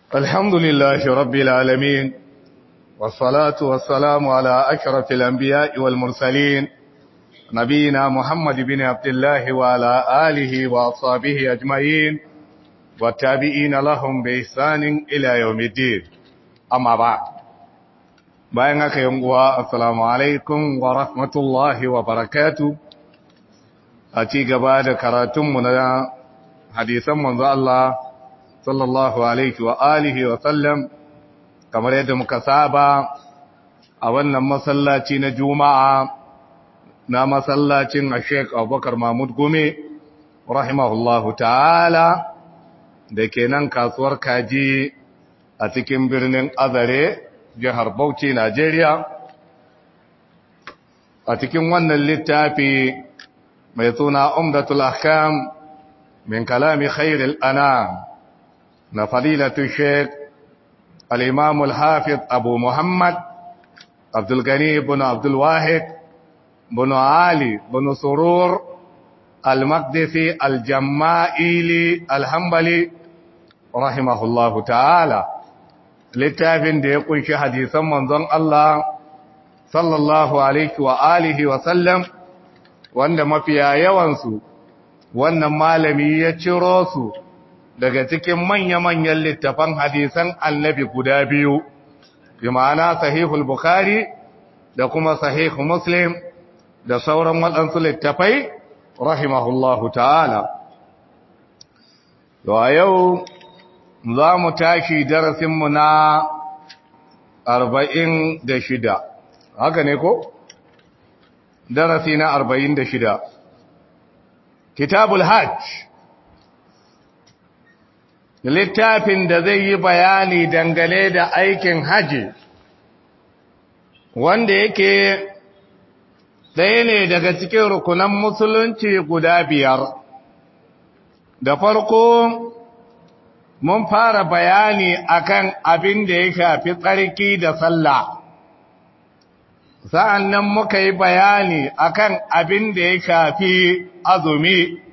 الحمد لله رب العالمين والصلاة والسلام على أشرف الأنبياء والمرسلين نبينا محمد بن عبد الله وعلى آله وأصحابه أجمعين والتابعين لهم بإحسان إلى يوم الدين أما بعد بينك يوم السلام عليكم ورحمة الله وبركاته أتي قبادة كراتمنا حديثا من الله sallallahu alaihi wa alihi wa sallam kamar yadda muka saba a wannan masallaci na juma'a na masallacin Sheikh Abubakar Mahmud Gome rahimahullahu ta'ala da ke nan kasuwar kaji a cikin birnin Azare jihar Bauchi Najeriya a cikin wannan littafi mai suna Umdatul Ahkam min kalami khairil anam na fadilatu Sheikh al-Imam al-Hafiz Abu Muhammad Abdul Ghani ibn Abdul Wahid ibn Ali ibn Surur al-Maqdisi al-Jamma'ili al-Hanbali rahimahullahu ta'ala littafin da ya kunshi hadisan manzon Allah sallallahu alaihi wa alihi wa sallam wanda mafiya yawan su wannan malami ya ciro su daga cikin manya-manyan littafan hadisan annabi guda biyu, bi ma'ana sahihul Bukhari da kuma sahihu Muslim da sauran waɗansu littafai, rahimahullahu ta'ala. To, a yau za mu tashi darasinmu na 46, haka ne ko? Darasi na 46. Kitabul Hajj. Littafin da zai yi bayani dangane da aikin haji wanda yake ɗaya ne daga cikin rukunan musulunci guda 5 da farko mun fara bayani akan abin da ya shafi tsarki da sallah sa'annan muka yi bayani akan abin da ya shafi azumi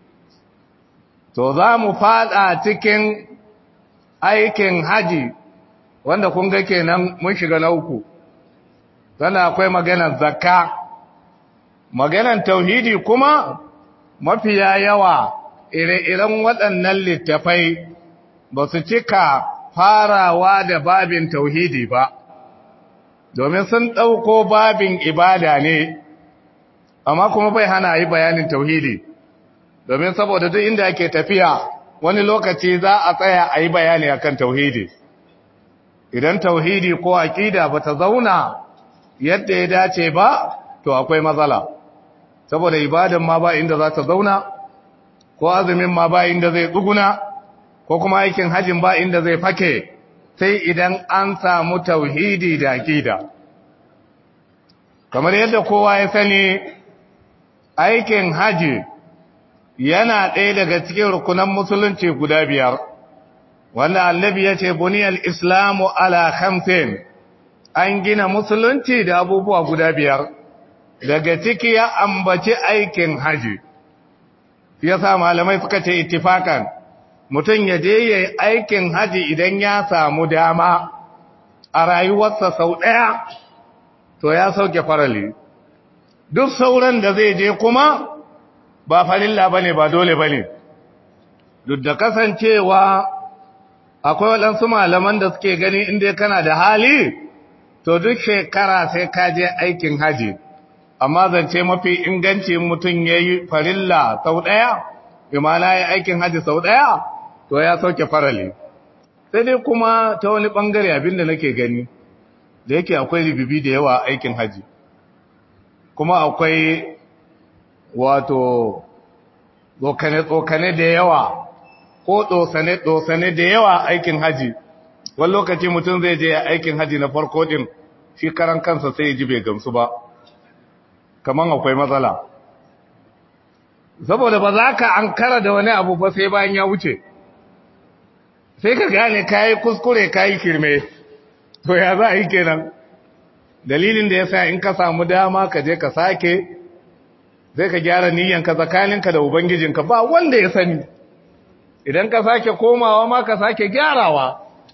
to za mu fada cikin aikin haji wanda kun ga kenan mun shiga na 3 sannan akwai maganar zakka maganar tauhidi kuma mafiya yawa ire-iren waɗannan littafai ba su cika farawa da babin tauhidi ba domin sun ɗauko babin ibada ne amma kuma bai hana yi bayanin tauhidi domin saboda duk inda ake tafiya wani lokaci za a tsaya a yi bayani akan tauhidi idan tauhidi ko aqida bata zauna yadda ya dace ba to akwai matsala saboda ibadan ma ba inda za ta zauna ko azumin ma ba inda zai tsuguna ko kuma aikin hajin ba inda zai fake sai idan an samu tauhidi da aqida kamar yadda kowa ya sani aikin haji yana ɗaya daga cikin rukunan musulunci guda 5 wanda annabi ya ce buniyal islamu ala 5 an gina musulunci da abubuwa guda 5 daga ciki ya ambaci aikin haji yasa malamai suka ce ittifakan mutum ya je yayi aikin haji idan ya samu dama a rayuwarsa sau ɗaya to ya sauke farali duk sauran da zai je kuma ba farilla bane ba dole bane duk da kasancewa akwai waɗansu malaman da suke gani inda kana da hali to duk shekara sai ka je aikin haji amma zance mafi inganci mutum yayi farilla sau ɗaya imana yayi aikin haji sau ɗaya to ya sauke farali sai dai kuma ta wani bangare abinda nake gani da yake akwai ribibi da yawa aikin haji kuma akwai wato tsokane da yawa ko dosane da yawa aikin haji wani lokaci mutum zai je aikin haji na farko din shi karan kansa sai ya ji bai gamsu ba kaman akwai matsala saboda ba za ka ankara da wani abu ba sai bayan ya wuce sai ka gane kayi kuskure kayi kirme to ya za a yi kenan dalilin da ya sa in ka samu dama ka je ka sake zai ka gyara niyyanka tsakaninka da ubangijinka ba wanda ya sani idan ka sake komawa ma ka sake gyarawa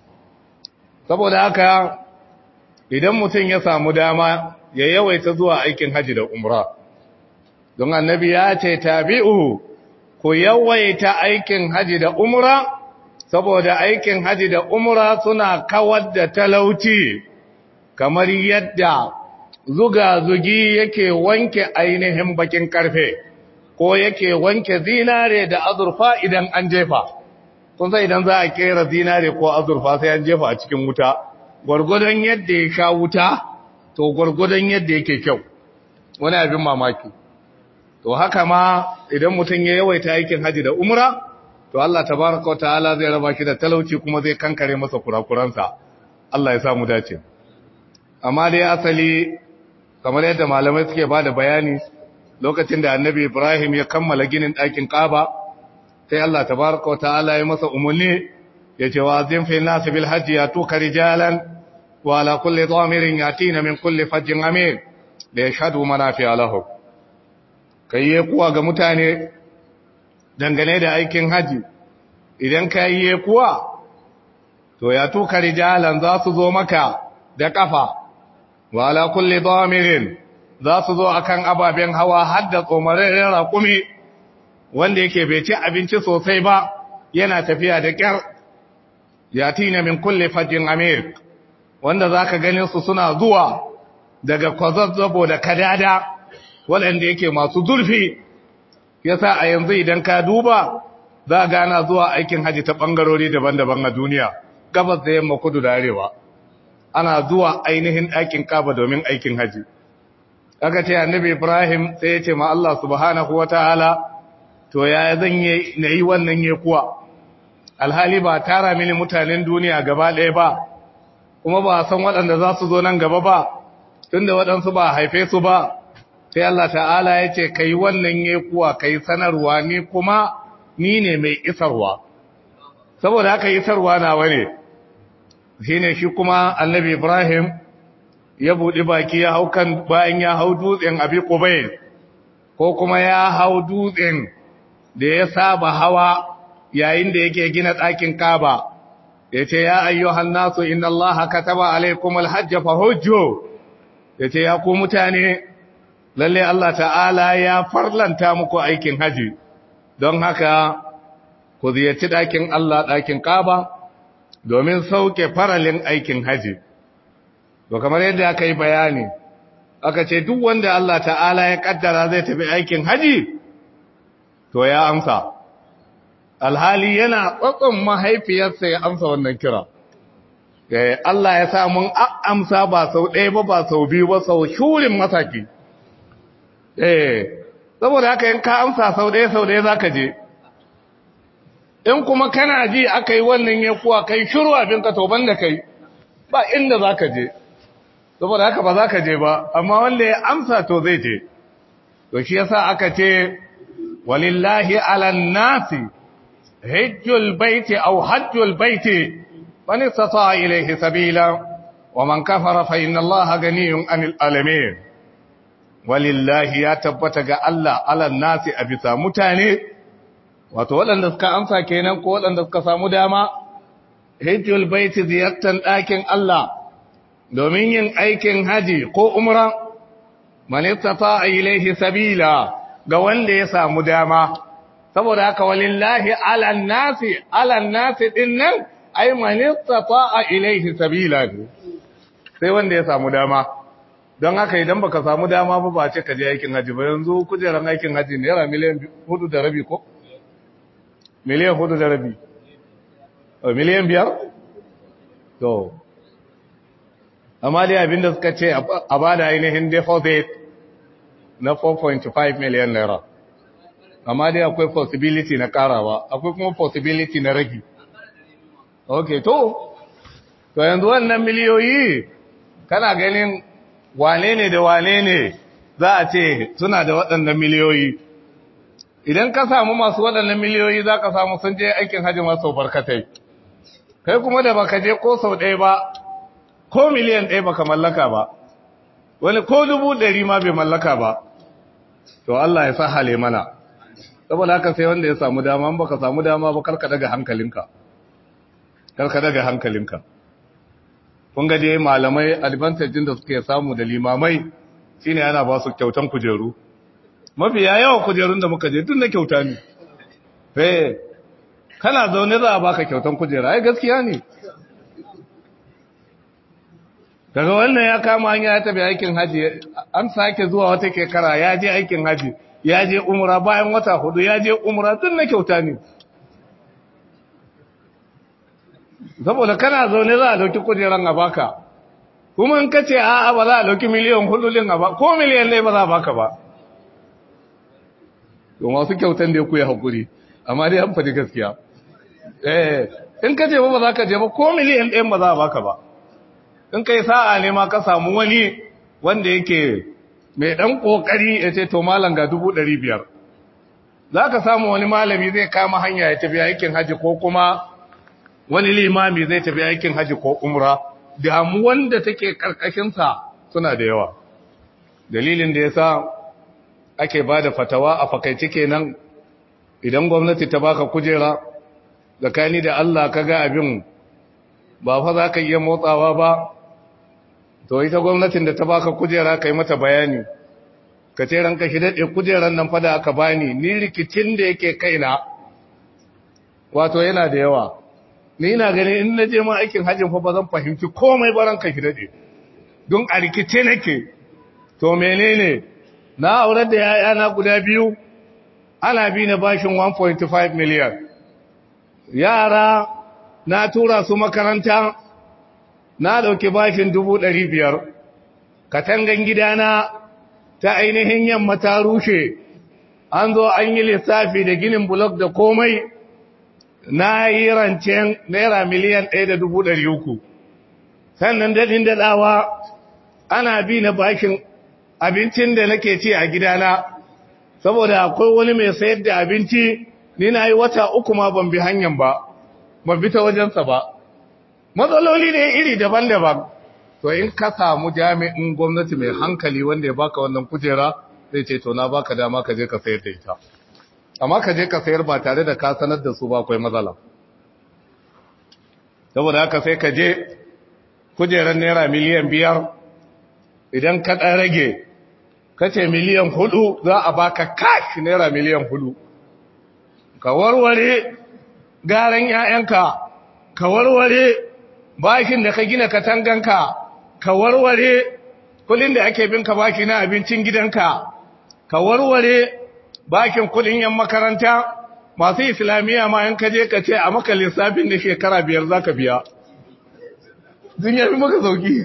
saboda haka idan mutum ya samu dama ya yawaita zuwa aikin haji da umra don annabi ya ce tabi'u ku yawaita aikin haji da umra saboda aikin haji da umra suna kawar da talauci kamar yadda zuga-zugi yake wanke ainihin bakin karfe ko yake wanke zinare da azurfa idan an jefa kun sai idan za a kera zinare ko azurfa sai an jefa a cikin wuta gwargwadon yadda ya sha wuta to gwargwadon yadda yake kyau wani abin mamaki to haka ma idan mutum ya yawaita aikin haji da umra to Allah tabaraka wa ta'ala zai raba shi da talauci kuma zai kankare masa kurakuransa Allah ya samu dace amma dai asali kamar yadda malamai suke bada bayani lokacin da annabi Ibrahim ya kammala ginin ɗakin Kaaba sai Allah tabaraka wa ta'ala ya masa umarni ya ce wa azim fi nas bil hajji yatuka rijalan wa ala kulli dhamirin yatina min kulli fajjin amin da yashhadu manafi'a lahum kai kuwa ga mutane dangane da aikin haji idan ka yi kuwa to ya tuka rijalan za su zo maka da kafa wa ala kulli dhamirin za su zo akan ababen hawa har da tsomararren raƙumi wanda yake bai ci abinci sosai ba yana tafiya da ƙyar yatina min kulli fajjin amir wanda zaka ganin su suna zuwa daga kwazazzabo da kadada waɗanda yake masu zurfi yasa a yanzu idan ka duba za ga ana zuwa aikin haji ta bangarori daban-daban a duniya gabas da yamma kudu da arewa ana zuwa ainihin ɗakin Kaaba domin aikin haji aka ce annabi Ibrahim sai ya ce ma Allah subhanahu wataala to ya zan yi wannan kuwa alhali ba tara mini mutanen duniya gaba ɗaya ba kuma ba san waɗanda za su zo nan gaba ba tunda waɗansu ba haife su ba sai Allah ta'ala ya ce kai wannan kuwa kai sanarwa ni kuma ni ne mai isarwa saboda haka isarwa nawa ne shine shi kuma annabi Ibrahim ya buɗi baki ya hau kan bayan ya hau dutsen Abi Qubayl ko kuma ya hau dutsen da ya saba hawa yayin da yake gina ɗakin Kaaba yace ya ayyuhan nasu inna Allaha kataba alaykumul hajja fahujju yace ya ku mutane lalle Allah ta'ala ya farlanta muku aikin haji don haka ku ziyarci ɗakin Allah ɗakin Kaaba domin sauke faralin aikin haji to kamar yadda aka yi bayani aka ce duk wanda Allah ta'ala ya kaddara zai tafi aikin haji to ya amsa alhali yana tsatson mahaifiyarsa ya amsa wannan kira Allah ya sa mun amsa ba sau ɗaya ba sau biyu ba sau shurin masaki saboda haka in ka amsa sau ɗaya za ka je in kuma kana ji aka yi wannan ya kuwa kai shiru abinka to ban da kai ba inda za ka je saboda haka ba za ka je ba amma wanda ya amsa to zai je to shi yasa aka ce walillahi ala nasi hajjul baiti aw hajjul baiti man istata ilayhi sabila wa man kafara fa inna allaha ganiyun anil alamin walillahi ya tabbata ga Allah ala nasi a bisa mutane wato waɗanda suka amsa kenan ko waɗanda suka samu dama hajjul baiti ziyartar ɗakin Allah domin yin aikin haji ko umra man istata ilayhi sabila ga wanda ya samu dama saboda haka walillahi ala nasi dinnan ay man istata ilayhi sabila sai wanda ya samu dama don haka idan baka samu dama ba ce ka je aikin haji ba yanzu kujeran aikin haji naira miliyan 4.5 ko miliyan 4.5 miliyan 5 to amma dai abinda suka ce a bada ainihin deposit na 4.5 miliyan naira amma dai akwai possibility na karawa akwai kuma possibility na ragi okay to yanzu wannan miliyoyi kana ganin wane ne da wane ne za a ce suna da waɗannan miliyoyi idan ka samu masu waɗannan miliyoyi za ka samu sun je aikin hajji masu barkatai kai kuma da baka je ko sau ɗaya ba ko miliyan ɗaya baka mallaka ba wani ko 100,000 ma bai mallaka ba to Allah ya sa hale mana saboda haka sai wanda ya samu dama baka samu dama ba karka daga hankalinka kun ga dai malamai advantage da suke samu da limamai shine ana ba su kyautan kujeru mafiya yawan kujerun da muka je duk na kyauta ne kana zaune za a baka kyautan kujera ai gaskiya ne daga wannan ya kama hanya ya tafi aikin haji an sake zuwa wata kekara ya je aikin haji ya je umra bayan wata 4 ya je umra duk na kyauta ne saboda kana zaune za a dauki kujeran a baka kuma in kace a'a ba za a dauki miliyan 4 din a ba ko miliyan ne ba za a baka ba to masu kyautan da ku yi hakuri amma dai an faɗi gaskiya in kace ba za ka je ba ko miliyan 1 ba za a baka ba in kai sa'a ne ma ka samu wani wanda yake mai dan kokari ya ce to malam ga 500 za ka samu wani malami zai kama hanya ya tafi aikin haji ko kuma wani limami zai tafi aikin haji ko umra damu wanda take karkashinsa suna da yawa dalilin da yasa ake bada fatawa a fakaice kenan idan gwamnati ta baka kujera zakani da Allah kaga abin ba fa za ka iya motsawa ba to ita gwamnatin da ta baka kujera kai mata bayani ka ce ranka shi dade kujeran nan fa da aka bani ni rikicin da yake kaina wato yana da yawa ni ina gani in naje ma aikin hajjin fa ba zan fahimci komai ba ranka shi dade don a rikice nake to menene na aurar da yayana guda biyu ana bi na bashin 1.5 million yara na tura su makaranta na dauki bashin 500 katangan gidana ta ainihin yamma ta rushe an zo an yi lissafi da ginin blok da komai na yi rancen naira miliyan 1.300 sannan dadin dadawa ana bi na bashin abincin da nake ci a gidana saboda akwai wani mai sayar da abinci ni na yi wata 3 ma ban bi hanyar ba ban bi ta wajensa ba matsaloli ne iri daban-daban to in ka samu jami'in gwamnati mai hankali wanda ya baka wannan kujera zai ce to na baka dama ka je ka sayar da ita amma ka je ka sayar ba tare da ka sanar da su ba akwai matsala saboda haka sai ka je kujerar naira miliyan 5 idan ka ɗan rage ka ce miliyan 4 za a baka cash naira miliyan 4 ka warware garan 'ya'yanka ka warware bashin da ka gina katanganka ka warware kudin da ake binka baki na abincin gidanka ka warware bakin kudin yan makaranta masu islamiyya ma yan kaje ka ce a maka lissafin da shekara 5 zaka biya duniya bi maka sauki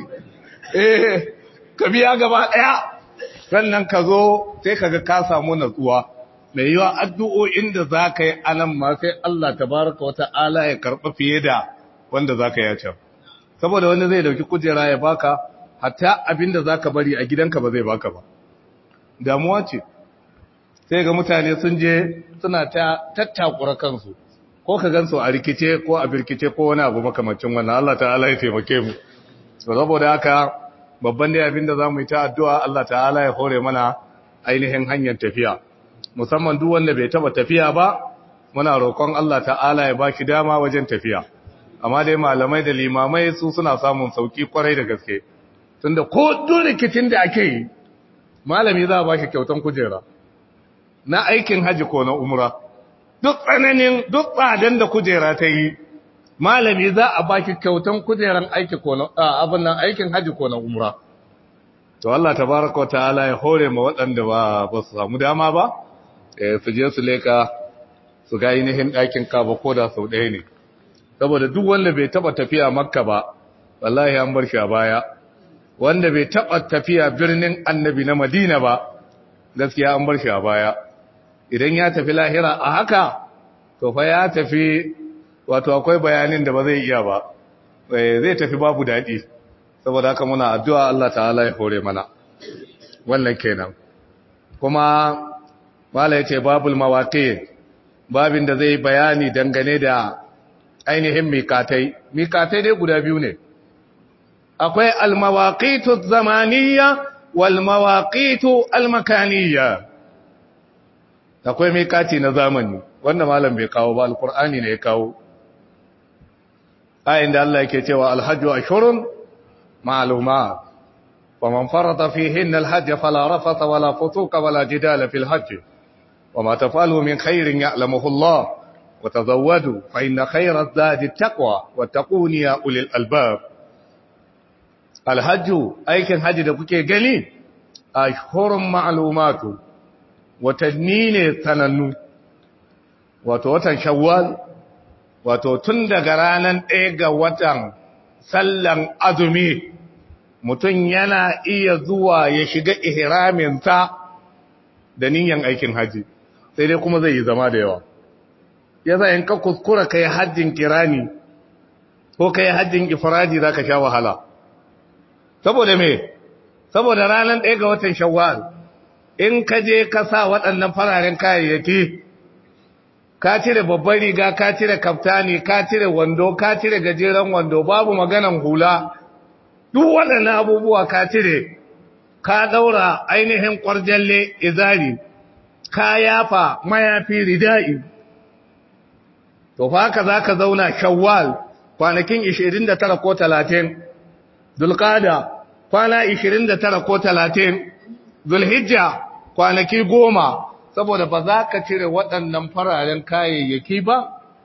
ka biya gaba daya sannan ka zo sai kaga ka samu natsuwa mai yiwa addu'o'in da zaka yi anan ma sai Allah tabaraka wa ta'ala ya karba fiye da wanda zaka yi can saboda wanda zai dauki kujera ya baka hatta abinda zaka bari a gidanka ba zai baka ba damuwa ce sai ga mutane sun je suna ta tattakura kansu ko ka gansu a rikice ko a birkice ko wani abu makamancin wannan Allah ta'ala ya taimake mu saboda haka babban dai abinda zamu yi ta addu'a Allah ta'ala ya hore mana ainihin hanyar tafiya musamman duk wanda bai taba tafiya ba muna roƙon Allah ta'ala ya baki dama wajen tafiya amma dai malamai da limamai su suna samun sauki kwarai da gaske tunda ko duk rikicin da ake yi malami za a ba shi kyautan kujera na aikin haji ko na umra duk tsananin duk tsadan da kujera ta yi malami za a ba shi kyautan kujeran aiki ko na abin nan aikin haji ko na umra to Allah tabaraka wa ta'ala ya hore ma waɗanda ba su samu dama ba su je su leka su ga ainihin ɗakin Kaaba ko da sau ɗaya ne saboda duk wanda bai taba tafiya Makka ba wallahi an bar shi a baya wanda bai taba tafiya birnin Annabi na Madina ba gaskiya an bar shi a baya idan ya tafi lahira a haka to fa ya tafi wato akwai bayanin da ba zai iya ba zai tafi babu dadi saboda haka muna addu'a Allah ta'ala ya hore mana wannan kenan kuma mala yace babul mawaqi babin da zai bayani dangane da ainihin mikatai dai guda biyu ne akwai almawaqitu zamaniyya wal mawaqitu almakaniyya akwai mikati na zamani wanda malam bai kawo ba alqur'ani ne ya kawo ayin da Allah yake cewa alhajju ashurun معلومات ومن فرض فيهن الحج فلا رفث ولا فسوق ولا جدال في الحج وما تفعلوا من خير يعلمه الله وتزودوا فإن خير الزاد التقوى واتقون يا أولي الألباب الحج aikin haji da kuke gani ashhurun ma'lumatu watanni ne sanannu wato watan shawwal wato tun daga ranar 1 ga watan sallan azumi mutum yana iya zuwa ya shiga ihraminsa da niyyar aikin haji sai dai kuma zai yi zama da yawa yasa in ka kuskura kai hajjin kirani ko kai hajjin ifradi zaka sha wahala saboda me saboda ranar 1 ga watan shawwal in ka je ka sa waɗannan fararen kayayyaki ka cire babbar riga ka cire kaftani ka cire wando ka cire gajeren wando babu maganan hula duk waɗannan abubuwa ka cire ka daura ainihin kwarjalle izari ka yafa mayafi ridai to fa haka zaka zauna shawwal kwanakin 29 ko 30 zulqa'da kwana 29 ko 30 zulhijja kwanaki 10 saboda ba za ka cire waɗannan fararen kayayyaki ba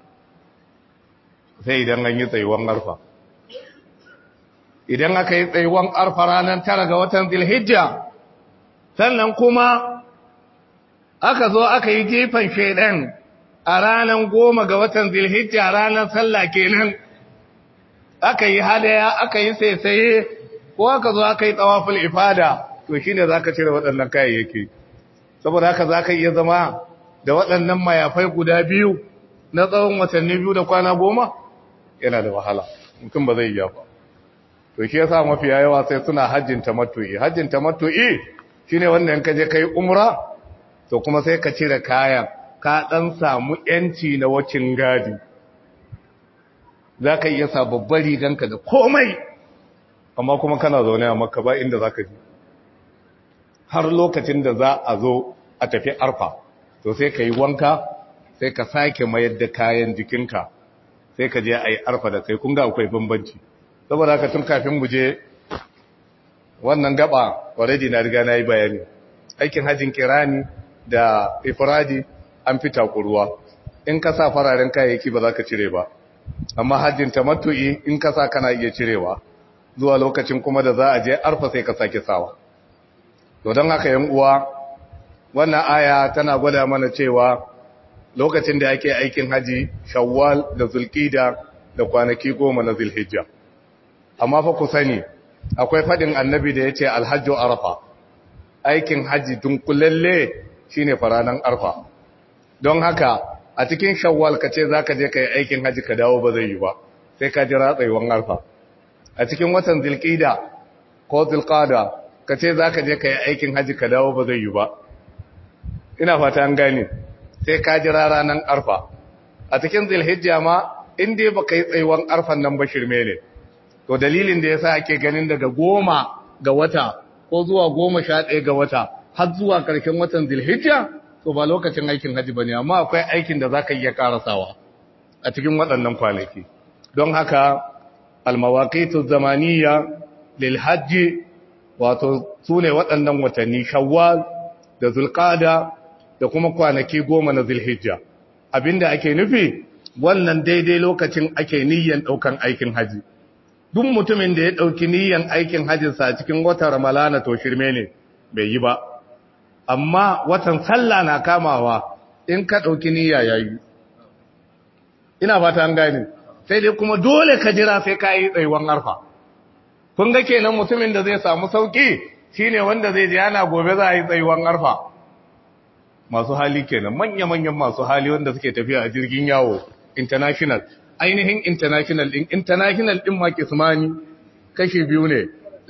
sai idan an yi tsayuwan arfa idan aka yi tsayuwan arfa ranar 9 ga watan zulhijja sannan kuma aka zo aka yi jifan shedan a ranar 10 ga watan zulhijja ranar sallah kenan aka yi hadaya aka yi saisaye ko aka zo aka yi tawaful ifada to shine zaka cire waɗannan kayayyaki saboda haka zaka iya zama da waɗannan mayafai guda biyu na tsawon watanni 2 da kwana 10 yana da wahala mutum ba zai iya ba to shi yasa mafi yawa sai suna hajjin tamattu'i shine wanda in ka je kai umra to kuma sai ka cire kayan ka dan samu yanci na wacin gadi zaka iya sa babbar riganka da komai amma kuma kana zaune a Makka ba inda zaka je har lokacin da za a zo a tafi arfa to sai ka yi wanka sai ka sake mayar da kayan jikinka sai ka je a yi arfa da kai kun ga akwai bambanci saboda haka tun kafin mu je wannan gaba already na riga na yi bayani aikin hajjin kirani da ifradi an fita kuruwa in ka sa fararen kayayyaki ba za ka cire ba amma hajjin tamattu'i in ka sa kana iya cirewa zuwa lokacin kuma da za a je arfa sai ka sake sawa to don haka yan uwa wannan aya tana gwada mana cewa lokacin da ake aikin haji shawwal da zulqida da kwanaki 10 na zulhijja amma fa ku sani akwai fadin annabi da yace alhajju arafa aikin haji dunkulalle shine faranan arfa don haka a cikin shawwal kace zaka je kai aikin haji ka dawo ba zai yi ba sai ka jira tsayuwan arfa a cikin watan zulqida ko zulqada kace zaka je kai aikin haji ka dawo ba zai yi ba ina fata an gane sai ka jira ranan arfa a cikin zulhijja ma in dai baka yi tsayuwan arfan nan ba shirme ne to dalilin da yasa ake ganin daga 10 ga wata ko zuwa 11 ga wata har zuwa karshen watan zulhijja to ba lokacin aikin haji bane amma akwai aikin da zaka iya karasawa a cikin waɗannan kwanaki don haka almawaqitu zamaniyya lil hajji wato sune waɗannan watanni shawwal da zulqa'da da kuma kwanaki 10 na zulhijja abinda ake nufi wannan daidai lokacin ake niyyan daukan aikin haji duk mutumin da ya dauki niyyan aikin hajin sa cikin watan ramalana to shirme ne bai yi ba amma watan sallah na kamawa in ka dauki niyya yayi ina fata an gane sai dai kuma dole ka jira sai ka yi tsayuwan arfa kun ga kenan mutumin da zai samu sauki shine wanda zai ji ana gobe za a yi tsayuwan arfa masu hali kenan manya-manyan masu hali wanda suke tafiya a jirgin yawo international ainihin international din ma kismani kashi biyu ne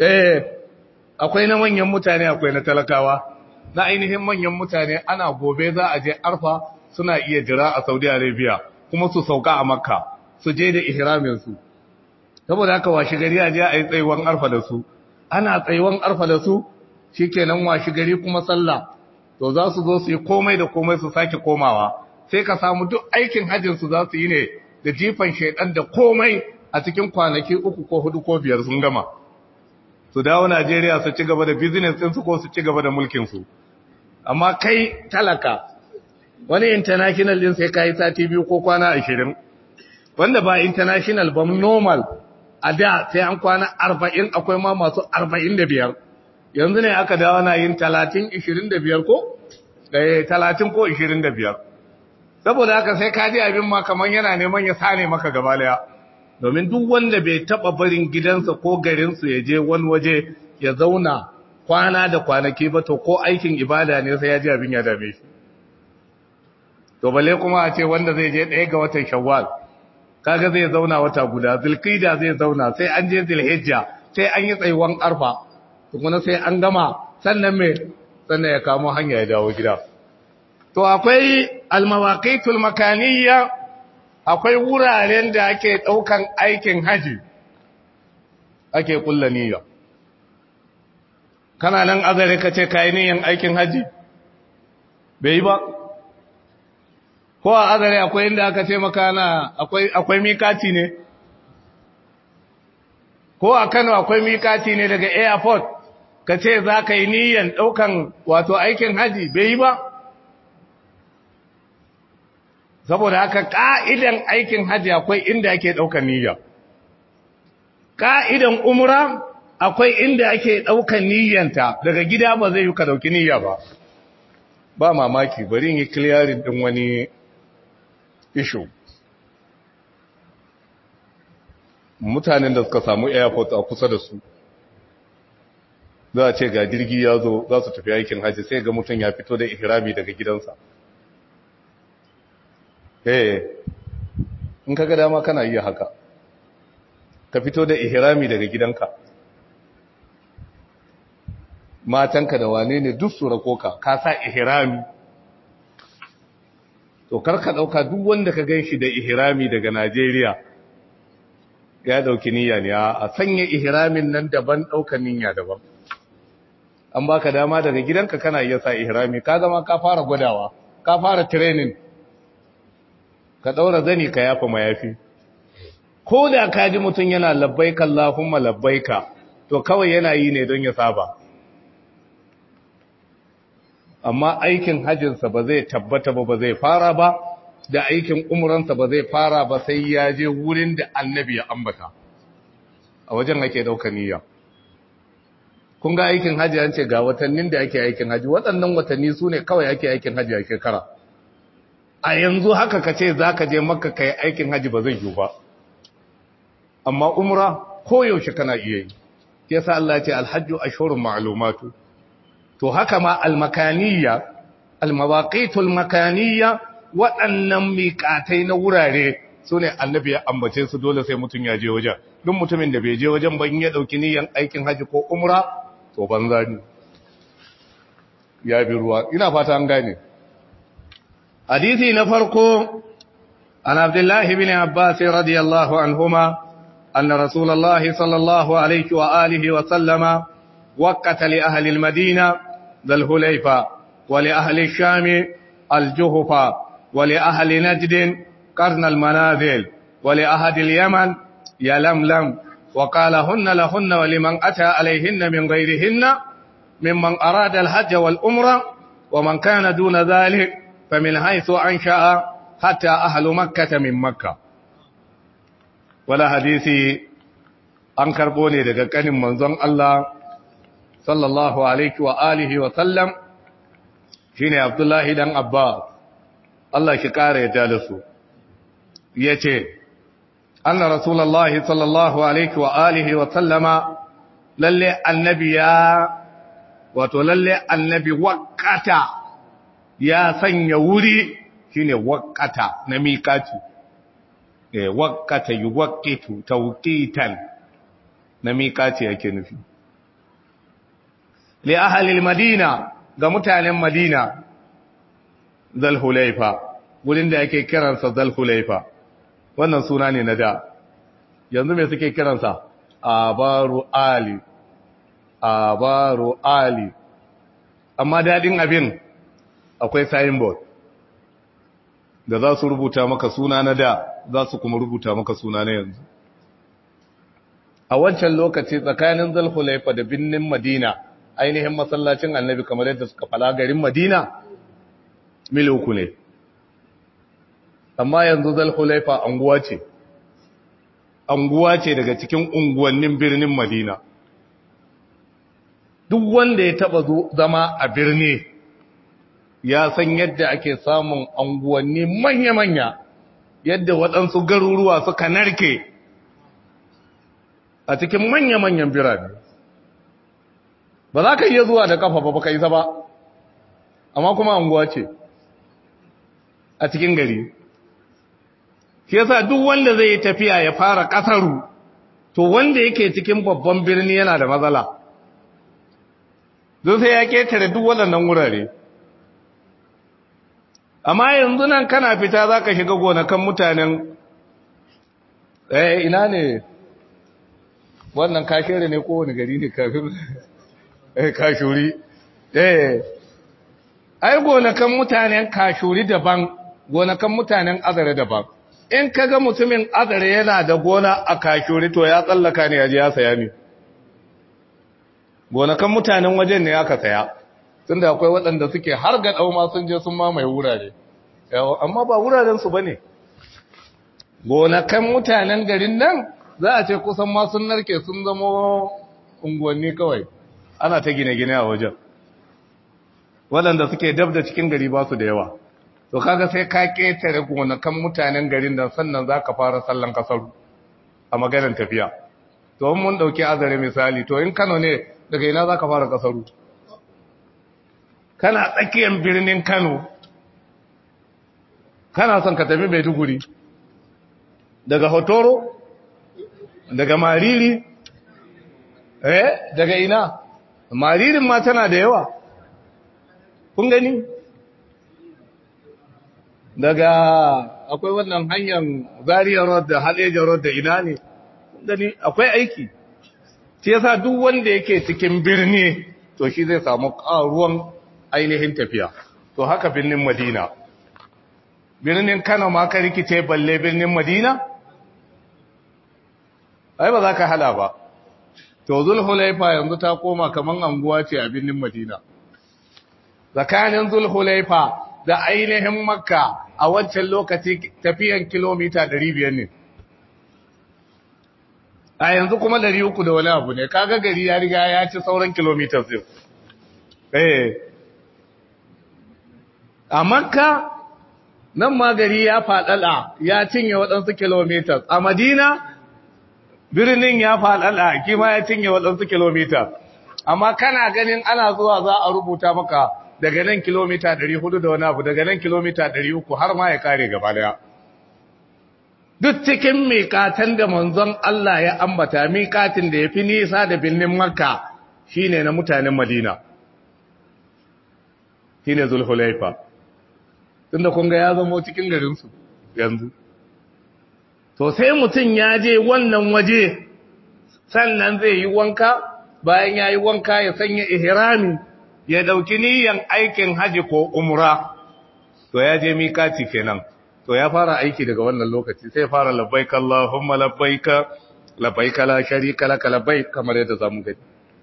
akwai na manyan mutane akwai na talakawa na ainihin manyan mutane ana gobe za a je arfa suna iya jira a Saudi Arabia kuma su sauka a Makka su je da ihramin su saboda haka washi gari a je a yi tsayuwan arfa da su ana tsayuwan arfa da su shikenan washi gari kuma sallah to za su zo su yi komai da komai su sake komawa sai ka samu duk aikin hajjin su za su yi ne da jifan shaidan da komai a cikin kwanaki 3 ko 4 ko 5 sun gama su dawo Najeriya su ci gaba da business ɗinsu ko su ci gaba da mulkinsu. Amma kai talaka, wani international ɗin sai ka yi sati 2 ko kwana 20, wanda ba international ba normal a da sai an kwana 40, akwai ma masu 45. Yanzu ne aka dawo na yin 30-25 ko? 30 ko 25. Saboda haka sai ka ji abin ma kamar yana neman ya sane maka gaba daya. Domin duk wanda bai taba barin gidansa ko garinsu ya je wani waje ya zauna kwana da kwanaki ba, to ko aikin ibada ne sai ya ji abin ya dame shi. To balle kuma a ce wanda zai je 1 ga watan Shawwal, kaga zai zauna wata guda, Zulqa'da zai zauna, sai an je Zulhijja, sai an yi tsayuwan Arfa, kuma sai an gama, sannan ya kamo hanya ya dawo gida. To akwai almawaqitul makaniyya, akwai wuraren da ake daukan aikin haji, ake kulla niyya. Kana nan azare kace kai niyyan aikin haji bai ba, ko a azare akwai inda aka ce maka akwai mikati ne, ko a Kano akwai mikati ne daga airport ka ce za ka yi niyyan ɗaukan wato aikin haji bai yi ba. Saboda haka ƙa'idan aikin haji akwai inda ake ɗaukan niyya, ƙa'idan umra akwai inda ake ɗaukan niyyanta, daga gida ba zai yi ka ɗauki niyya ba. Ba mamaki, bari yi clearing ɗin wani issue. Mutanen da suka samu airport a kusa da su, za a ce ga jirgi ya zo za su tafi aikin haji, sai ga mutum ya fito da ihrami daga gidansa. In ka ga dama kana iya haka, ka fito da ihrami daga gidanka, matanka da wane ne duk su rako ka sa ihrami. To karka dauka duk wanda ka ganshi da ihrami daga Najeriya ya dauki niyya ne, a sanya ihramin nan daban, daukan niyya daban. An baka dama daga gidanka kana iya sa ihrami, ka zama ka fara gwadawa, ka fara training, ka daura zani ka yafa mayafi. Ko da ka ji mutum yana labbaika Allahumma labbaika, to kawai yana yi ne don ya saba. Amma aikin hajjinsa ba zai tabbata ba zai fara ba, da aikin umuransa ba zai fara ba sai ya je wurin da annabi ya ambata. A wajen ake ɗaukar niyya. Kun ga aikin hajji an ce ga watannin da ake aikin hajji, waɗannan watanni su ne kawai ake aikin hajji a shekara. A yanzu haka ka ce za ka je Makka ka yi aikin hajji ba zai yi ba. Amma umra koyaushe kana iya yi. Yasa Allah ce alhajju ashhurun ma'lumatu. To haka ma almakaniya, almawaqitul makaniya, waɗannan miƙatai na wurare su ne annabi ya ambace su, dole sai mutum ya je wajen. Duk mutumin da bai je wajen ban ya ɗauki niyyar aikin haji ko umra, to banza ne, ya bi ruwa. Ina fata an gane. Hadisi na farko, an Abdullahi bin Abbas radiyallahu anhuma, anna Rasulullahi sallallahu alaihi wa alihi wa sallama وقت لأهل المدينة ذا الهليفة ولأهل الشام الجهفة ولأهل نجد قرن المنازل ولأهل اليمن يلملم وقال هن لهن ولمن أتى عليهن من غيرهن ممن أراد الحج والأمر ومن كان دون ذلك فمن حيث أنشأ حتى أهل مكة من مكة. ولا حديثي أنكر بوني لكن منظم الله sallallahu alaihi wa alihi wa sallam shine Abdullahi dan Abbas, Allah shi kare ya da su, yace anna rasulullahi sallallahu alaihi wa alihi wa sallama lalle annabi waqata ya sanya wuri, shine waqata na miƙati, waqata yuwaqqitu tawqitan na miƙati yake nufi. li ahalil madina, ga mutanen madina, zalhulaifa, wurin da ake kiransa zalhulaifa, wannan suna ne na da. Yanzu me suke kiransa? Abaru ali. Amma dadin abin akwai signboard da za su rubuta maka suna na da, za su kuma rubuta maka suna na yanzu. a wancan lokaci tsakanin Zulhulaifa da binnin Madina ainihin masallacin Annabi kamar yadda suka fala garin Madina mil 3 ne amma yanzu Zulhulaifa anguwa ce daga cikin unguwannin birnin Madina duk wanda ya taba zama a birni ya san yadda ake samun anguwanni manya-manya yadda waɗansu garuruwa suka narke a cikin manya-manyan birane ba za ka iya zuwa da kafa ba ka isa ba amma kuma anguwa ce a cikin gari shi yasa duk wanda zai yi tafiya ya fara kasaru to wanda yake cikin babban birni yana da matsala don sai ya ketare duk waɗannan wurare amma yanzu nan kana fita za ka shiga gonakan mutanen ina ne wannan kashere ne kowane gari ne kafin kashuri ai gonakan mutanen kashuri daban gonakan mutanen azare daban in ka ga mutumin azare yana da gona a kashuri to ya tsallaka ne ya ji ya saya ne gonakan mutanen wajen ne aka saya tunda akwai waɗanda suke har ga ɗauma sun je sun mamaye wurare amma ba wurarensu ba ne gonakan mutanen garin nan za a ce kusan ma sun narke sun zama unguwanni kawai ana ta gine-gine a wajen waɗanda suke dab da cikin gari ba su da yawa to kaga sai ka ƙetare gonakan mutanen garin nan sannan za ka fara sallan kasaru a maganar tafiya to mun ɗauki azare misali to in Kano ne daga ina za ka fara kasaru kana tsakiyar birnin Kano kana son ka tafi Maiduguri daga Hotoro daga Mariri daga ina Maririn ma tana da yawa kun gani daga akwai wannan hanyar Zaria Road da Hadeja Road da ina ne gani akwai aiki shi yasa duk wanda yake cikin birni to shi zai samu ƙaruwan ainihin tafiya to haka birnin Madina birnin Kano ma ka rikice balle birnin Madina ai ba za ka hala ba to Zulhulaifa yanzu ta koma kaman anguwa ce a birnin Madina tsakanin Zulhulaifa da ainihin Makka a wancan lokaci tafiyan kilomita 500 ne a yanzu kuma 300 da wani abu ne kaga gari ya riga ya ci sauran kilometers din a Makka nan ma gari ya faɗaɗa ya cinye waɗansu kilometers a Madina birnin ya faɗaɗa kima ya cinye waɗansu kilometers amma kana ganin ana zuwa za a rubuta maka daga nan kilomita 400 da wani abu daga nan kilomita 300 har ma ya kare gaba daya duk cikin miƙatan da manzon Allah ya ambata miƙatin da ya fi nisa da birnin Makka shine na mutanen Madina shine Zulhulaifa tunda kun ga ya zama cikin garinsu yanzu to sai mutum ya je wannan waje sannan zai yi wanka bayan ya yi wanka ya sanya ihrami ya dauki niyyar aikin haji ko umra to ya je miƙati kenan to ya fara aiki daga wannan lokaci sai fara labbaik Allahumma labbaik labbaik la sharika lak labbaik kamar yadda zamu gani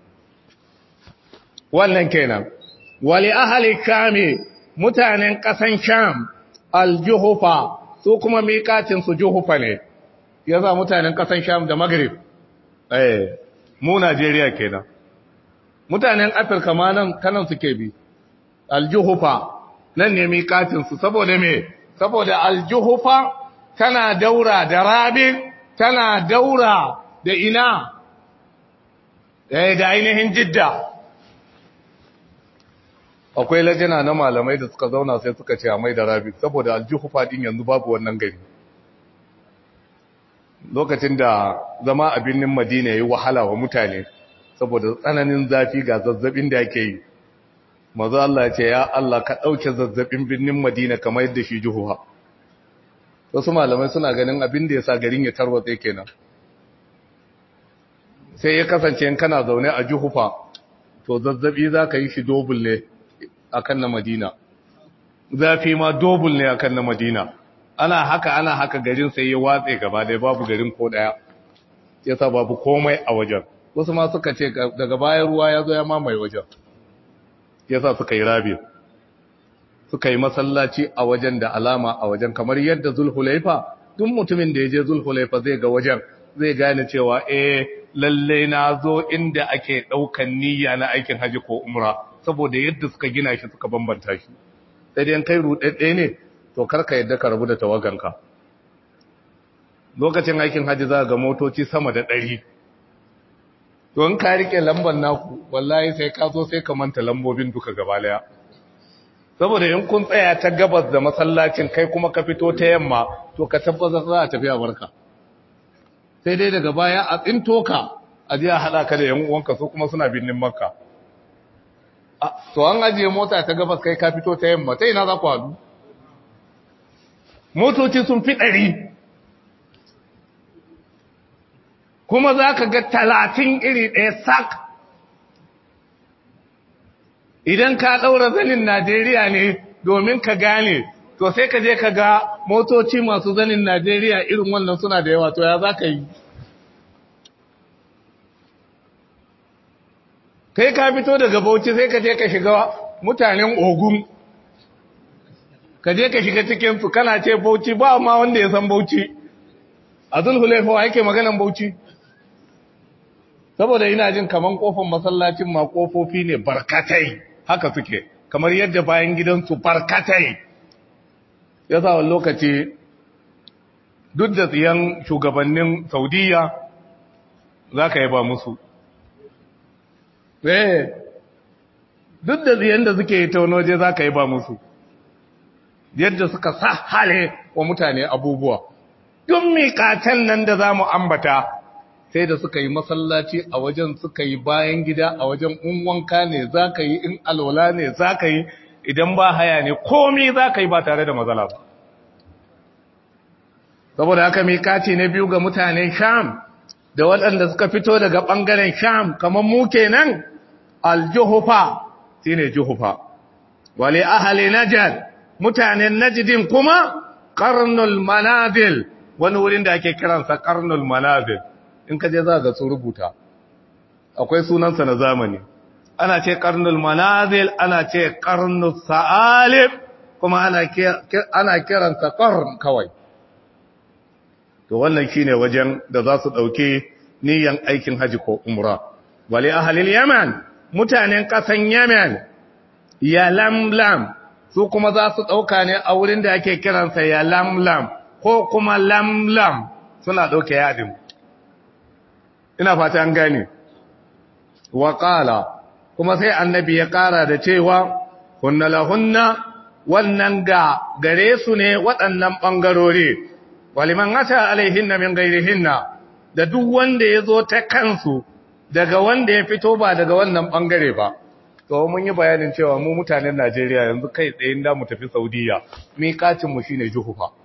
wannan kenan wali ahli kami mutanen kasan Sham al-Juhufa su kuma miƙatin su Juhufa ne yasa mutanen kasan Sham da Maghrib mu Najeriya kenan mutanen Afirka ma nan kanan suke bi al-Juhufa nan ne miƙatin su saboda me saboda al-Juhufa tana daura da Rabi tana daura da ina da ainihin Jidda akwai lajina na malamai da suka zauna sai suka ce a mai da Rabi saboda al-Juhufa din yanzu babu wannan gari lokacin da zama a birnin Madina yayi wahala wa mutane saboda tsananin zafi ga zazzabin da yake yi manzo Allah ya ce ya Allah ka dauke zazzabin birnin Madina kamar yadda shi Juhufa wasu malamai suna ganin abin da yasa garin ya tarwatse kenan sai ya kasance in kana zaune a Juhufa to zazzabi zaka yi shi double ne akan na Madina zafi ma double ne akan na Madina ana haka garin sai ya watse gaba da babu garin ko daya yasa babu komai a wajen. Wasu ma suka ce daga bayan ruwa ya zo ya mamaye wajen, yasa suka yi rabi, suka yi masallaci a wajen da alama a wajen, kamar yadda Zulhulaifa, duk mutumin da ya je Zulhulaifa zai ga wajen, zai gane cewa lalle na zo inda ake ɗaukan niyya na aikin haji ko umra, saboda yadda suka gina shi suka bambanta shi. Sai dai kai ruɗaɗɗe ne, to karka yadda ka rabu da tawaganka. Lokacin aikin haji za ga motoci sama da 100. To in ka rike lambar naku, wallahi sai ka zo sai ka manta lambobin duka gaba daya. Saboda in kun tsaya ta gabas da masallacin kai kuma ka fito ta yamma, to ka tabbata za a tafi a barka. Sai dai daga baya a tsinto ka, a je a haɗa ka da yan uwanka su kuma suna binnin Makka. To an ajiye mota ta gabas kai ka fito ta yamma, ta ina za ku haɗu? Motoci sun fi 100. Kuma za ka ga 30 iri ɗaya sak. Idan ka ɗaura zanin Najeriya ne domin ka gane, to sai ka je ka ga motoci masu zanin Najeriya irin wannan suna da yawa, to ya za ka yi? Kai ka fito daga Bauchi sai ka je ka shiga mutanen Ogun, ka je ka shiga cikinsu kana ce Bauchi, ba ma wanda ya san Bauchi. A Zulhulaifa yake maganan Bauchi? Saboda ina jin kaman kofar masallacin ma kofofi ne barkatai, haka suke, kamar yadda bayan gidansu barkatai. Ya sa wani lokaci duk da tsiyan shugabannin Saudiya za ka yaba musu. Duk da tsiyan da suke ta wani waje za ka yaba musu. Yadda suka sa hale wa mutane abubuwa. Duk miƙatan nan da za mu ambata, sai da suka yi masallaci a wajen, suka yi bayan gida a wajen, in wanka ne za ka yi, in alwala ne za ka yi, idan ba haya ne komi za ka yi ba tare da matsala ba. Saboda haka miƙaci na biyu ga mutanen Sham da waɗanda suka fito daga ɓangaren Sham kamar mu kenan, al-Juhufa shine Juhufa. Wali ahli Najd, mutanen Najdin kuma Qarnul Manazil, wani wurin da ake kiransa Qarnul Manazil. In ka je za ga su rubuta, akwai sunansa na zamani, ana ce Qarnul Manazil, ana ce Qarnus Sa'alib, kuma ana kiransa Qarn kawai. To wannan shine wajen da za su dauke niyan aikin haji ko umra. Wali ahlil Yaman, mutanen kasan Yemen, ya Lamlam, su kuma za su dauka ne a wurin da ake kiransa ya Lamlam ko kuma Lamlam, suna dauke yadin. Ina fata an gane. Wa qala, kuma sai annabi ya kara da cewa hunna lahunna, wannan gare su ne waɗannan bangarori, waliman ata alaihinna min ghairihinna, da duk wanda ya zo ta kansu daga wanda ya fito ba daga wannan bangare ba. To mun yi bayanin cewa mu mutanen Najeriya yanzu kai tsayin da mu tafi Saudiya, miƙacin mu shine Juhufa,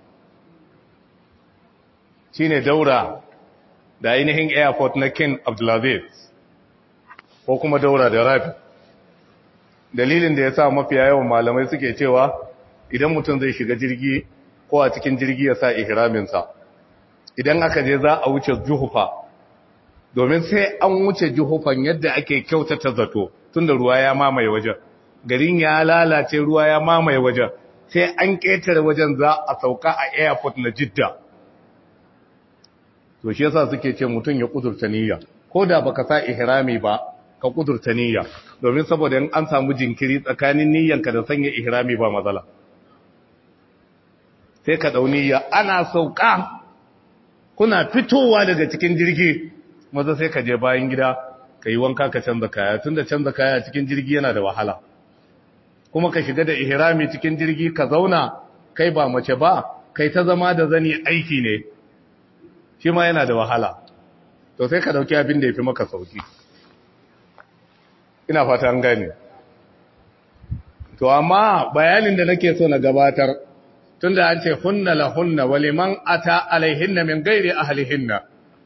shine daura da ainihin airport na King Abdulaziz, ko kuma daura da Rabi. Dalilin da ya sa mafiya yawan malamai suke cewa idan mutum zai shiga jirgi ko a cikin jirgi ya sa ihraminsa, idan aka je za a wuce Juhufa, domin sai an wuce Juhufan yadda ake kyautata zato, tunda ruwa ya mamaye wajen, garin ya lalace, ruwa ya mamaye wajen, sai an ƙetare wajen za a sauka a airport na Jidda. To shi yasa suke ce mutum ya kudurta niyya, ko da baka sa ihrami ba ka kudurta niyya, domin saboda in an samu jinkiri tsakanin niyyanka da sanya ihrami ba matsala. Sai ka dau niyya, ana sauka kuna fitowa daga cikin jirgi, maza sai ka je bayan gida ka yi wanka ka canza kaya, tunda canza kaya cikin jirgi yana da wahala. Kuma ka shiga da ihrami cikin jirgi ka zauna kai ba mace ba, kai ta zama da zani aiki ne, shi ma yana da wahala. To sai ka dauki abin da ya fi maka sauki. Ina fata an gane. To amma bayanin da nake so na gabatar, tunda an ce hunna lahunna wa liman ata alaihinna min ghairi ahlihinna,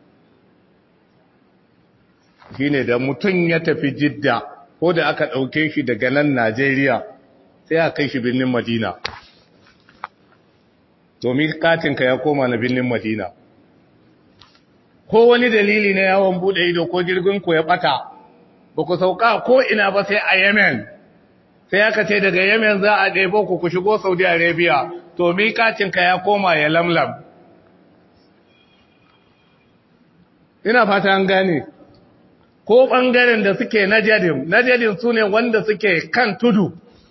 shine da mutum ya tafi Jidda ko da aka dauke shi daga nan Najeriya sai aka kai shi birnin Madina, to miƙatinka ya koma na birnin Madina, ko wani dalili na yawon bude ido ko jirgin ku ya bata ba ku sauka ko ina ba sai a Yemen sai aka ce daga Yemen za a ɗebo ku shigo Saudi Arabia to miƙacin ka ya koma ya lamlam. Ina fata an gane ko ɓangaren da suke najadin su ne wanda suke kan tudu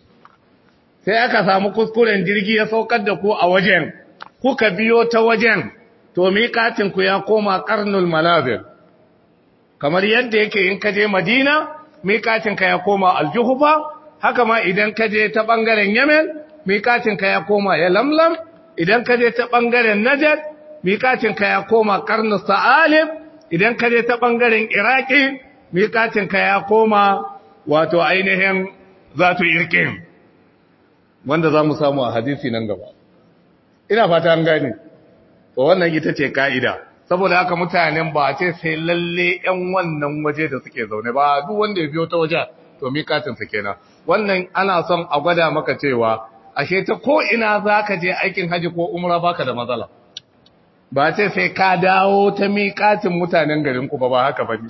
sai aka samu kuskuren jirgi ya saukar da ku a wajen kuka biyo ta wajen to miƙacin ku ya koma Qarnul Manazil kamar yadda yake in ka je Madina miƙacin ka ya koma Al-Juhfa haka ma idan ka je ta ɓangaren Yemen miƙacin ka ya koma ya lamlam idan ka je ta ɓangaren Najd miƙacin ka ya koma Qarnus Sa'alib idan ka je ta ɓangaren Iraki miƙacin ka ya koma wato ainihin Zatu Irqin wanda za mu samu a hadisi nan gaba ina fata an gane to wannan ita ce ka'ida saboda haka mutanen ba ce sai lalle ƴan wannan waje da suke zaune ba duk wanda ya biyo ta waje to miƙatin sa kenan wannan ana son a gwada maka cewa ashe ta ko ina zaka je aikin haji ko umra baka da matsala ba ce sai ka dawo ta miƙatin mutanen garin ku ba haka bane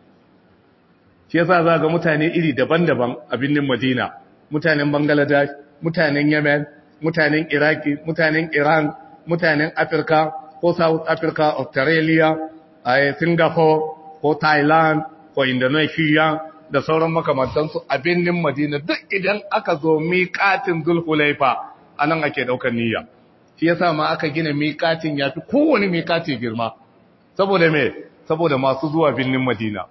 shi yasa za ga mutane iri daban-daban a birnin Madina mutanen Bangladesh mutanen Yemen mutanen Iraki mutanen Iran mutanen Africa ko South Africa Australia Singapore ko Thailand ko Indonesia da sauran makamantansu a birnin Madina duk idan aka zo miƙatin Zulhulaifa anan ake daukar niyya shi yasa ma aka gina miƙatin yafi kowane miƙati girma saboda me saboda masu zuwa birnin Madina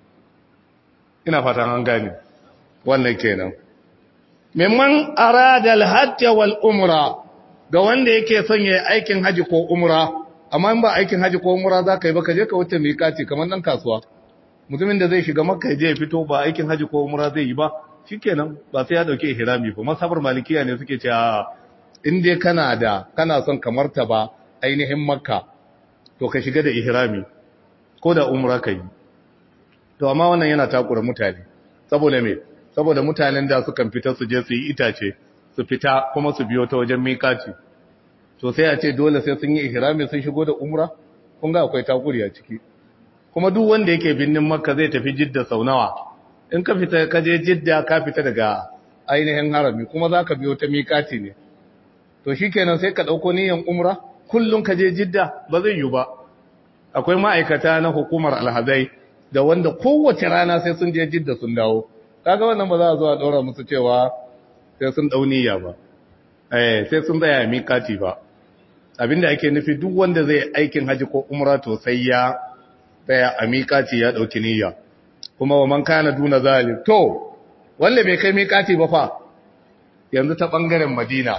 ina fatan an gane wannan kenan mimman arada al-hajj wal umra ga wanda yake son yayin aikin haji ko umra amma in ba aikin haji ko umra zaka yi ba ka je ka wuce miƙati kamar nan kasuwa mutumin da zai shiga makka je ya fito ba aikin haji ko umra zai yi ba shikenan ba sai ya dauke ihrami ba masabar malikiya ne suke cewa in dai kana son kamarta ba ainihin makka to ka shiga da ihrami ko da umra kai to amma wannan yana takura mutane saboda me saboda mutanen da sukan fita su je su yi itace su fita kuma su biyo ta wajen miƙaci to sai a ce dole sai sun yi ihrami sun shigo da umra kun ga akwai takuri a ciki kuma duk wanda yake binnin makka zai tafi jidda sau nawa in ka fita ka je jidda ka fita daga ainihin harami kuma za ka biyo ta miƙaci ne to shikenan sai ka ɗauko niyan umra kullum ka je jidda ba zai yi ba akwai ma'aikata na hukumar alhazai da wanda kowace rana sai sun je jidda sun dawo kaga wannan ba za a zo a ɗora musu cewa sai sun dauniya ba sai sun tsaya miƙati ba abinda ake nufi duk wanda zai aikin haji ko umra to sai ya tsaya a miƙati ya ɗauki niyya kuma wa man kana duna zalim to wanda bai kai miƙati ba fa yanzu ta ɓangaren Madina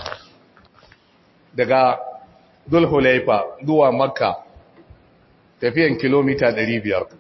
daga Zulhulaifa zuwa Makka tafiyan kilomita 500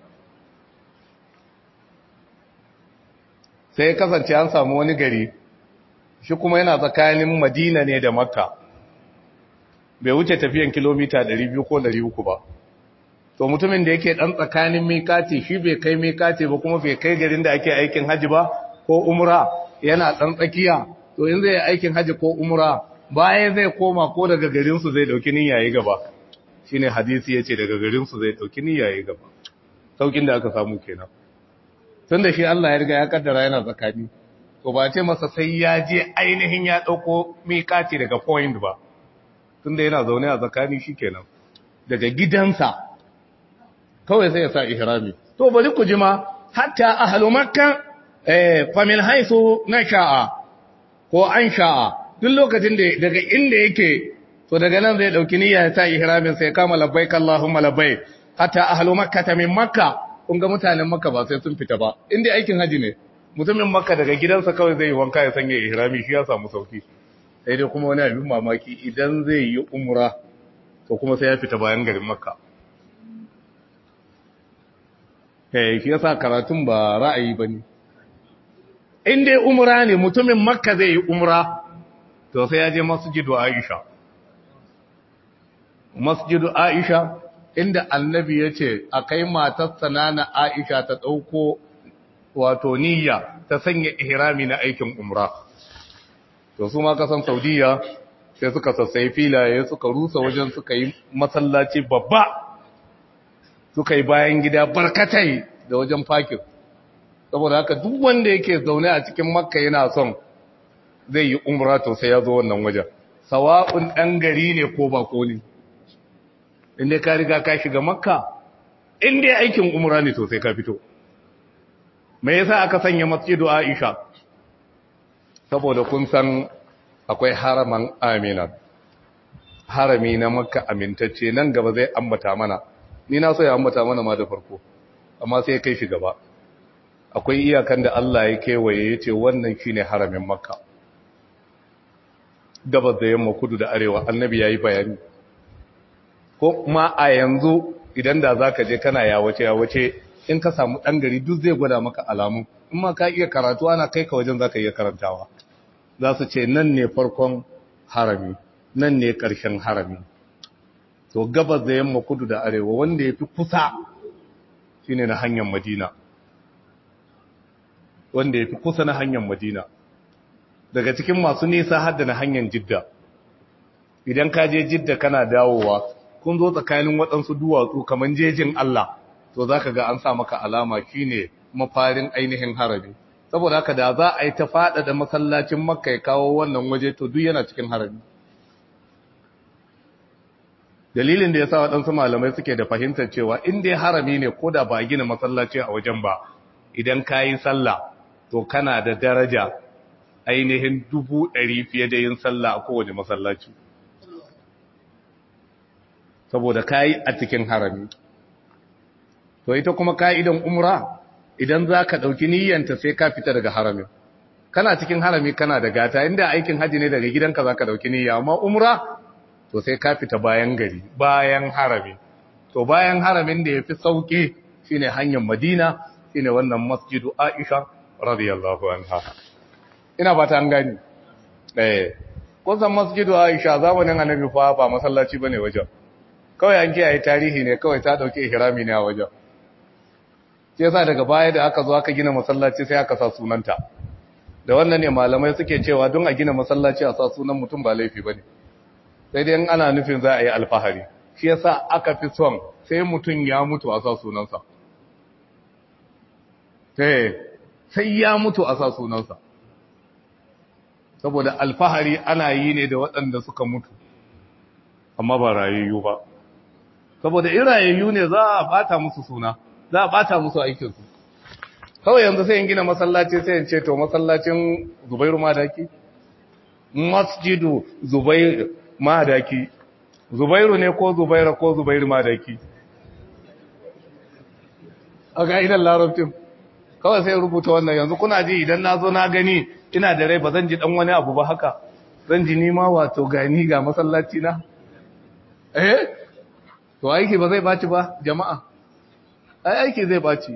sai kasance an samu wani gari shi kuma yana tsakanin Madina ne da Makka bai wuce tafiyan kilomita 200 ko 300 ba to mutumin da yake dan tsakanin mikati shi bai kai mikati ba kuma bai kai garin da ake aikin haji ba ko umra yana dan tsakiya to in zai aikin haji ko umra baya zai koma ko daga garin su zai dauki niyya yayi gaba shine hadisi yace daga garin su zai dauki niyya yayi gaba saukin da aka samu kenan tunda shi Allah ya riga ya kaddara yana tsakani to ba ce masa sai ya je ainihin ya dauko mikati daga point ba tunda yana zaune a tsakani shikenan daga gidansa kawai sai ya sa ihrami to bari ku jima hatta ahlu makka fa min haythu nasha'a ko an sha'a duk lokacin da daga inda yake to daga nan zai dauki niyya ya sa ihramin sai kama labbaik allahumma labbaik hatta ahlu makka ta min makka kun ga mutanen makka ba sai sun fita ba inda aikin haji ne mutumin makka daga gidansa kawai zai yi wanka ya sanya ihrami shi ya samu sauki sai dai kuma wani abin mamaki idan zai yi umra to kuma sai ya fita bayan garin makka shi yasa karatun ba ra'ayi bane in dai umra ne mutumin makka zai yi umra to sai ya je masjidu Aisha inda annabi ya ce a kai matarsa na Aisha ta ɗauko wato niyya ta sanya ihrami na aikin umra to su ma kasan Saudiya sai suka sassai filaye suka rusa wajen suka yi masallaci babba suka yi bayan gida barkatai da wajen fakin saboda haka duk wanda yake zaune a cikin makka yana son zai yi umra to sai ya zo wannan wajen sawa'un ɗan gari ne ko bako ne inda ka riga ka shiga makka inda aikin umra ne to sai ka fito me yasa aka sanya masjidu Aisha saboda kun san akwai haraman Amina harami na makka amintacce nan gaba zai ambata mana ni na so ya ambata mana ma da farko amma sai kai shi gaba akwai iyakan da Allah ya kewaye yace wannan shine haramin makka gabas da yamma kudu da arewa annabi yayi bayani ko ma a yanzu idan da zaka je kana yawace in ka samu dan gari duk zai gwada maka alamu in ma ka iya karatu ana kai ka wajen zaka iya karantawa za su ce nan ne farkon harami nan ne ƙarshen harami to gabas da yamma kudu da arewa wanda ya fi kusa shine na hanyar madina wanda ya fi kusa na hanyar madina daga cikin masu nisa hadda na hanyar jidda idan ka je jidda kana dawowa kun zo tsakanin waɗansu duwatsu kamar jejin Allah to za ka ga an sa maka alama shine mafarin ainihin harami saboda haka da za a yi ta faɗaɗa masallacin makka ya kawo wannan waje to duk yana cikin harami dalilin da ya sa waɗansu malamai suke da fahimtar cewa in dai harami ne ko da ba a gina masallaci a wajen ba idan ka yi sallah to kana da daraja ainihin 100 fiye da yin sallah a kowane masallaci saboda ka yi a cikin harami to ita kuma ka'idan umra idan za ka ɗauki niyyanta sai ka fita daga haramin kana cikin harami kana da gata inda aikin haji ne daga gidanka za ka ɗauki niyya amma umra to sai ka fita bayan gari bayan harami to bayan haramin da ya fi sauƙi shine hanyar madina shine wannan masjidu aisha radiyallahu anha ina ba ta an gani kusan masjidu aisha zamanin annabi fa ba masallaci bane wajen kawai an kiyaye tarihi ne kawai ta dauke ihrami ne a wajen sai yasa daga baya da aka zo aka gina masallaci sai aka sa sunanta da wannan ne malamai suke cewa don a gina masallaci a sa sunan mutum ba laifi bane sai dai ana nufin za a yi alfahari shi yasa aka fi son sai mutum ya mutu a sa sunansa sai ya mutu a sa sunansa saboda alfahari ana yi ne da waɗanda suka mutu amma ba rayayyu ba saboda in rayayyu ne za a bata musu suna za a bata musu aikinsu kawai yanzu sai in gina masallaci sai in ce to masallacin Zubairu Madaki masjidu Zubairu Madaki Zubairu ne ko Zubaira ko Zubairu Madaki a ga idan larabcin kawai sai rubuta wannan yanzu kuna ji idan na zo na gani ina da rai ba zan ji dan wani abu ba haka zan ji nima wato gani ga masallaci na to aiki ba zai baci ba jama'a aiki zai baci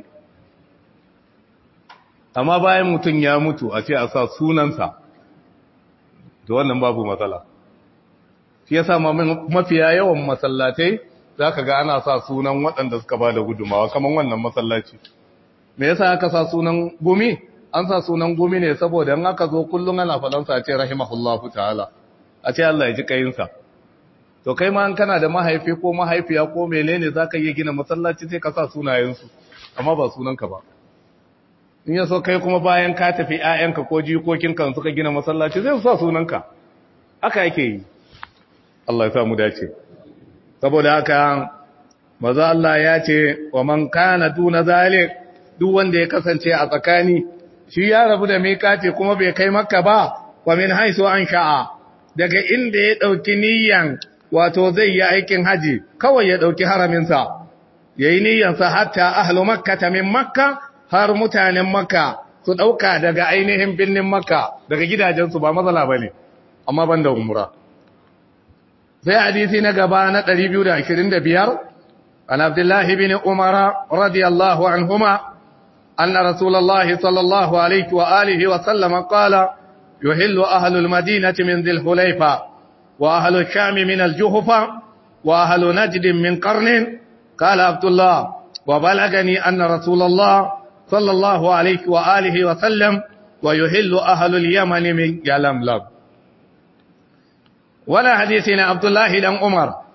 amma bayan mutum ya mutu a ce a sa sunansa to wannan babu matsala shi yasa mafiya yawan masallatai zaka ga ana sa sunan waɗanda suka ba da gudumawa kamar wannan masallaci me yasa aka sa sunan gumi an sa sunan gumi ne saboda in aka zo kullum ana falansa a ce rahimahullahu ta'ala a ce Allah ya ji kayinsa to kai ma an kana da mahaifi ko mahaifiya ko menene zaka iya gina masallaci sai ka sa sunayensu amma ba sunanka ba in ya so kai kuma bayan ka tafi ƴaƴanka ko jikokinka suka gina masallaci zai sa sunanka haka yake yi Allah ya sa mu dace saboda haka maza Allah ya ce wa man kana duna zalik duk wanda ya kasance a tsakani shi ya rabu da miƙati kuma bai kai makka ba wa min haisu an sha'a daga inda ya dauki niyyan wato zai yi aikin haji kawai ya dauki haraminsa yayi niyyansa hatta ahlu makkah min makka har mutanen makka su dauka daga ainihin binnin makka daga gidajensu ba matsala bane amma banda umra sai hadisi na gaba na 225 an abdullahi ibn umara radiyallahu anhuma أن رسول الله صلى الله عليه وآله وسلم قال يحل أهل المدينة من ذي الحليفة وأهل الشام من الجهفة وأهل نجد من قرن قال عبد الله وبلغني أن رسول الله صلى الله عليه وآله وسلم ويحل أهل اليمن من يلملم ولا حديثنا عبد الله بن عمر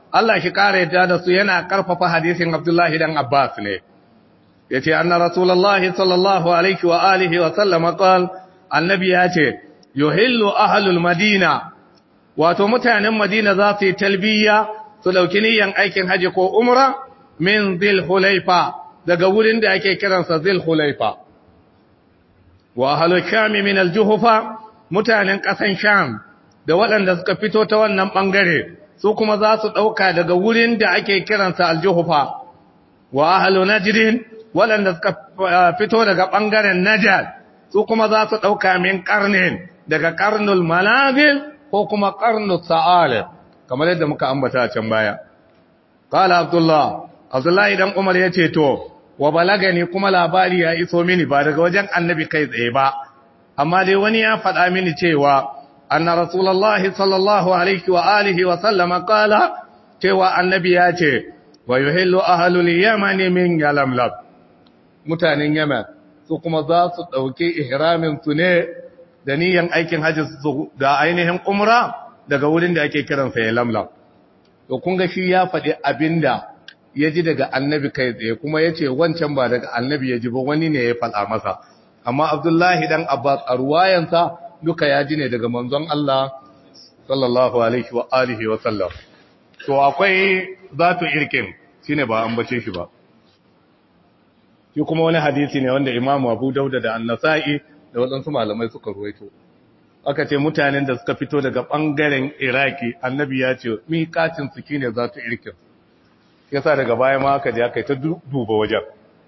Allah shi kare yadda da su yana karfafa hadisin Abdullahi dan Abbas ne yace anna rasulullahi sallallahu alaihi wa alihi wa sallam qala annabi yace yuhillu ahlul madina wato mutanen madina za su yi talbiya su dauki niyan aikin haji ko umra min dhil hulaifa daga wurin da ake kiransa dhil hulaifa wa ahlul sham min al juhfa mutanen kasan sham da waɗanda suka fito ta wannan bangare su kuma za su dauka daga wurin da ake kiransa al juhfa wa ahlul najd waɗanda suka fito daga bangaren najd su kuma za su dauka min qarnin daga qarnul manazil ko kuma qarnus sa'al kamar yadda muka ambata a can baya qala abdullahi dan umar yace to wa balagani kuma labari ya iso mini ba daga wajen annabi kai tsaye ba amma dai wani ya faɗa mini cewa anna rasulullahi sallallahu alaihi wa alihi wa sallama qala cewa annabi ya ce wa yuhillu ahlul yamani min yalamlam mutanen yaman su kuma za su dauke ihramin su ne da niyan aikin hajji su da ainihin umra daga wurin da ake kiransa yalamlam to kun ga shi ya faɗi abinda ya ji daga annabi kai tsaye kuma ya ce wancan ba daga annabi ya ji ba wani ne ya faɗa masa amma abdullahi dan abbas a ruwayansa duka ya ji ne daga manzon Allah sallallahu alaihi wa alihi wa sallam to akwai zatu irkin shine ba an bace shi ba shi kuma wani hadisi ne wanda imamu abu dauda da an-nasa'i da waɗansu malamai suka ruwaito aka ce mutanen da suka fito daga ɓangaren iraki annabi ya ce miƙacin su shine zatu irkin yasa daga baya ma aka je aka yi ta duba wajen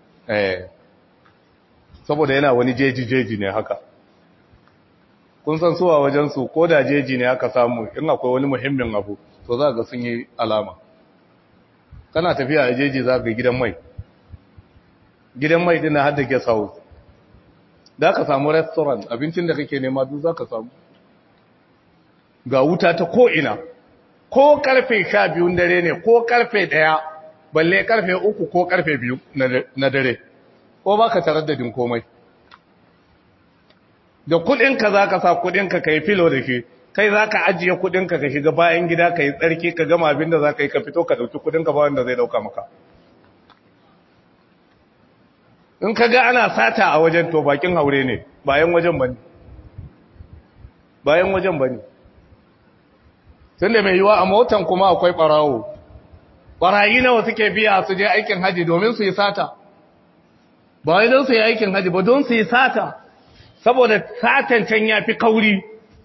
saboda yana wani jeji ne haka kun san suwa wajen su ko da jeji ne aka samu in akwai wani muhimmin abu to za ga sun yi alama kana tafiya a jeji za ga gidan mai din har da guest house da ka samu restaurant abincin da kake nema duk za ka samu ga wuta ta ko'ina ko karfe 12 dare ne ko karfe 1 balle karfe 3 ko karfe 2 na dare ko baka taraddadin komai da kudinka za ka sa kudinka ka yi filo da shi kai za ka ajiye kudinka ka shiga bayan gida ka yi tsarki ka gama abin da za ka yi ka fito ka dauki kudinka ba wanda zai dauka maka in ka ga ana sata a wajen to bakin haure ne bayan wajen bane tunda mai yiwa a motan kuma akwai barawo barayi nawa suke biya su je aikin haji domin su yi sata ba wai don su yi aikin haji ba don su yi sata saboda satan can ya fi kauri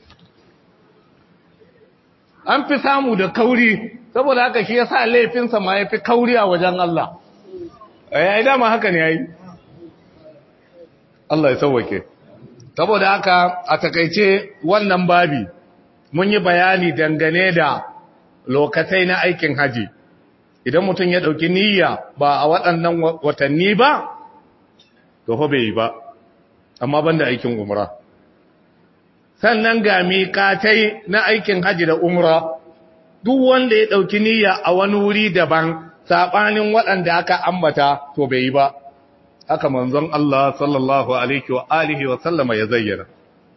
an fi samu da kauri saboda haka shi ya sa laifinsa ma ya fi kauri a wajen Allah ya yi dama haka ne ya yi Allah ya sauwake saboda haka a takaice wannan babi mun yi bayani dangane da lokacai na aikin haji idan mutum ya dauki niyya ba a waɗannan watanni ba to fa bai yi ba amma banda aikin umra sannan ga miƙatai na aikin haji da umra duk wanda ya dauki niyya a wani wuri daban sabanin waɗanda aka ambata to bai yi ba haka manzon Allah sallallahu alaihi wa alihi wa sallama ya zayyana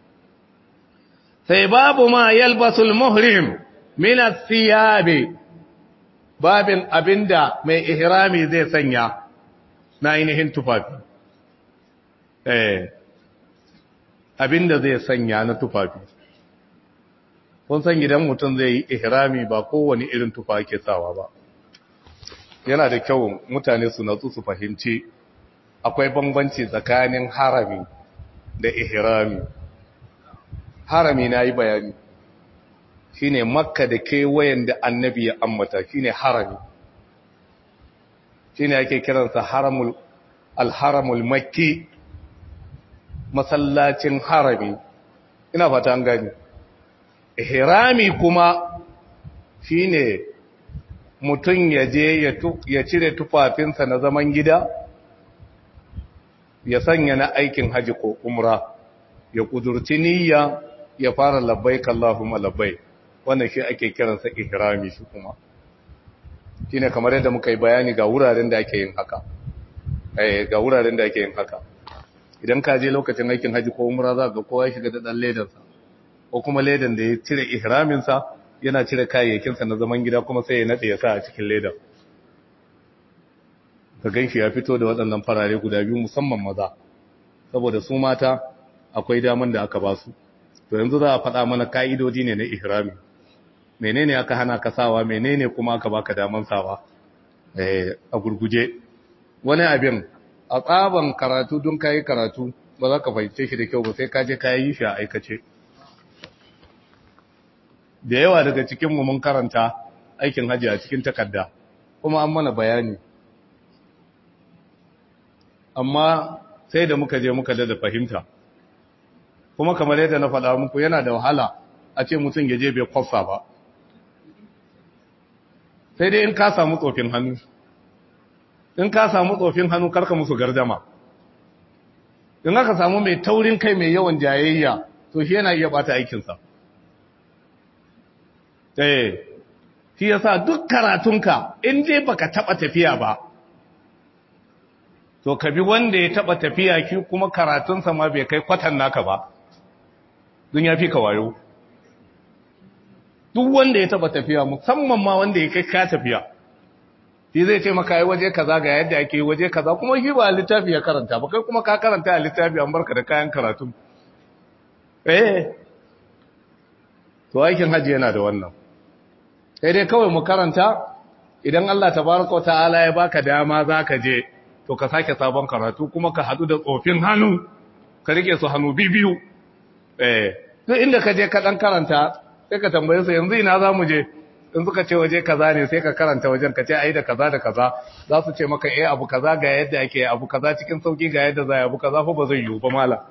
sai babu ma yalbasul muhrim min as-siyabi babin abinda mai ihrami zai sanya na ainihin tufafi abinda zai sanya na tufafi kun san gidan mutum zai yi ihrami ba kowane irin tufa yake sawa ba yana da kyau mutane su natsu su fahimci akwai bambanci tsakanin harami da ihrami harami na yi bayani shine makka da kewayen da annabi ya ambata shine harami shine ake kiransa alharamul makki masallacin harami ina fata an gani ihrami kuma shine mutum ya je ya cire tufafinsa na zaman gida ya sanya na aikin haji ko umra ya kudurci niyya ya fara labbaik Allahumma labbaik wannan shi ake kiransa ihrami shi kuma shine kamar yadda muka yi bayani ga wuraren da ake yin haka ga wuraren da ake yin haka idan ka je lokacin aikin haji ko umra za ga kowa ya shiga da dan ledansa ko kuma ledan da ya cire ihramin sa yana cire kayayyakinsa na zaman gida kuma sai ya nade ya sa a cikin leda ka ganshi ya fito da waɗannan farare guda biyu musamman maza saboda su mata akwai daman da aka ba su to yanzu za a faɗa mana ka'idodi ne na ihrami menene aka hana ka sawa menene kuma aka baka daman sawa a gurguje wani abin a tsaban karatu don kayi karatu ba za ka fahimce shi da kyau ba sai ka je ka yi shi a aikace da yawa daga cikinmu mun karanta aikin hajji a cikin takarda kuma an mana bayani amma sai da muka je muka da fahimta kuma kamar yadda na faɗa muku yana da wahala a ce mutum ya je bai kwafsa ba sai dai in ka samu tsofin hannu karka musu gardama in aka samu mai taurin kai mai yawan jayayya to shi yana iya bata aikinsa shi yasa duk karatunka in dai baka taba tafiya ba to ka bi wanda ya taba tafiya ki kuma karatunsa ma bai kai kwatan naka ba dun ya fi ka wayo duk wanda ya taba tafiya musamman ma wanda ya kai ka tafiya shi zai ce maka yi waje kaza ga yadda ake waje kaza kuma shi ba littafi ya karanta ba kai kuma ka karanta a littafi an barka da kayan karatu to aikin hajji yana da wannan sai dai kawai mu karanta idan Allah tabaraka wa ta'ala ya baka dama zaka je to ka sake sabon karatu kuma ka hadu da tsofin hannu ka rike su hannu bibiyu duk inda ka je ka dan karanta sai ka tambaye su yanzu ina zamu je in suka ce waje kaza ne sai ka karanta wajen ka ce ai da kaza da kaza za su ce maka abu kaza ga yadda ake abu kaza cikin sauki ga yadda za abu kaza fa ba zai yiwu ba mala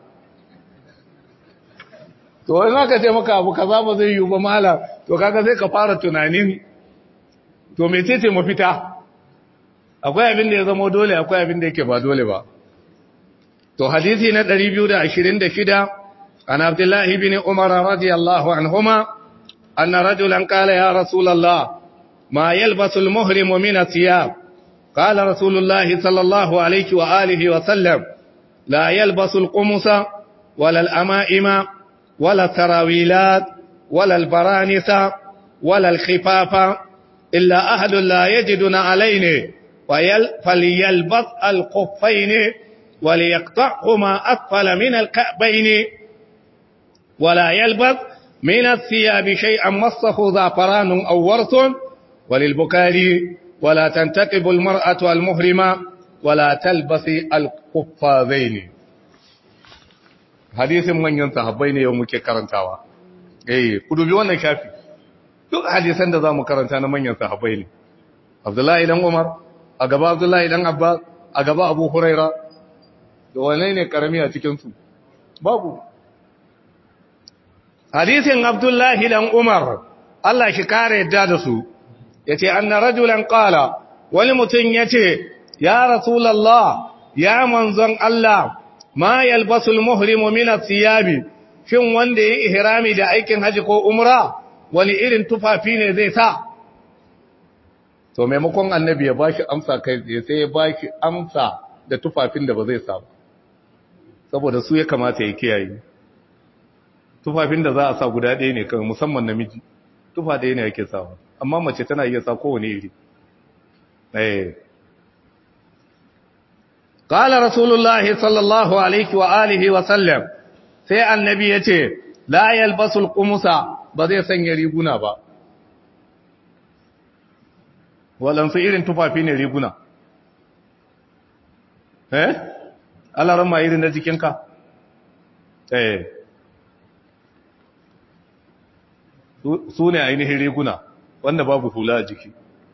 to in aka ce maka abu kaza ba zai yiwu ba mala to kaga sai ka fara tunanin to mecece mafita akwai abin da ya zama dole akwai abin da yake ba dole ba to hadisi na 226 an Abdullah ibn Umar radiyallahu anhuma anna rajulan qala ya rasulullah ma yalbasu al-muhrimu min athiyab qala rasulullah sallallahu alayhi wa alihi wa sallam la yalbasu al-qumusa wala al-ama'ima wala tarawilat wala al-baranisa wala al-khifafa illa ahadun la yajiduna alayni فليلبس الخفين وليقطعهما أسفل من الكعبين ولا يلبس من الثياب شيئا مصه زعفران أو ورث وللبكاري ولا تنتقب المرأة المهرمة ولا تلبس القفازين حديث من ينتهبين يوم كرنتاوا kudu bi wannan kafi duk hadisan da zamu karanta na manyan sahabbai ne Abdullahi dan Umar a gaba Abdullahi dan Abbas a gaba Abu Huraira da wane ne karami a cikin su babu hadisin Abdullahi dan Umar Allah shi kare yadda da su yace anna rajulan qala wani mutun yace ya rasulullah ya manzon Allah ma yalbasul muhrimu min athiyabi shin wanda yayi ihrami da aikin haji ko umra wani irin tufafi ne zai sa to maimakon annabi ya bashi amsa kai sai ya bashi amsa da tufafin da ba zai sa ba saboda su ya kamata ya kiyaye tufafin da za a sa guda ɗaya ne kan musamman namiji tufa ɗaya ne yake sawa amma mace tana iya sa kowane iri qala rasulullahi sallallahu alaihi wa alihi wa sallam sai annabi yace la yalbasul qumusa ba zai sanya riguna ba waɗansu irin tufafi ne riguna alaran ma irin na jikinka su ne ainihin riguna wanda babu hula a jiki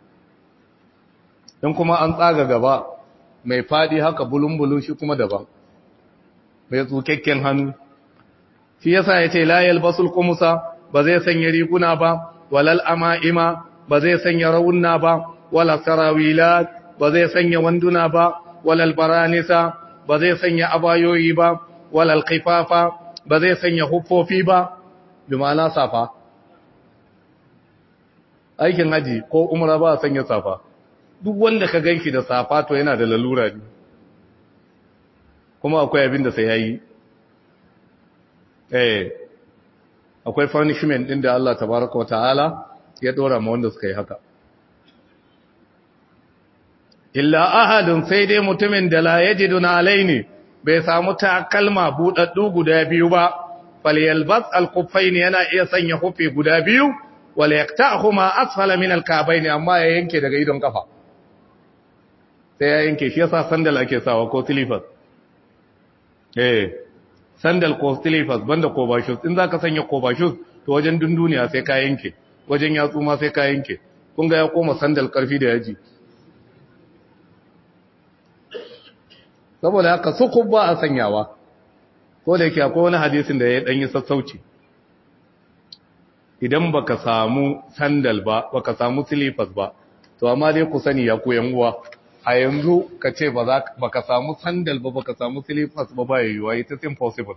in kuma an tsaga gaba mai fadi haka bulun-bulun shi kuma daban mai tsukakken hannu shi yasa ya ce layal basul kumusa ba zai sanya riguna ba walal ama'ima ba zai sanya raunna ba wala sarawilat ba zai sanya wanduna ba walal baranisa ba zai sanya abayoyi ba walal khifafa ba zai sanya huffofi ba bi ma'ana safa aikin haji ko umra ba sanya safa duk wanda ka ganki da safa to yana da lalura ne kuma akwai abin da sai yayi akwai punishment din da Allah tabaraka wa ta'ala ya dora ma wanda suka yi haka illa ahadun sai dai mutumin da la yajiduna alaini bai samu takalma budaddu guda biyu ba falyalbas alquffaini yana iya sanya hufi guda biyu wala yaqta'huma asfala min alka'bayn amma ya yanke daga idon kafa sai ya yanke shi yasa sandal ake sawa ko slippers sandal ko slippers banda koba shoes in zaka sanya koba shoes to wajen dunduniya sai ka yanke wajen yatsu ma sai ka yanke kun ga ya koma sandal karfi da yaji saboda haka sukub ba a sanyawa ko da yake akwai wani hadisin da ya dan yi sassauci idan baka samu sandal ba baka samu slippers ba to amma dai ku sani ya koyan uwa a yanzu ka ce baka samu sandal ba baka samu slippers ba yiwuwa it is impossible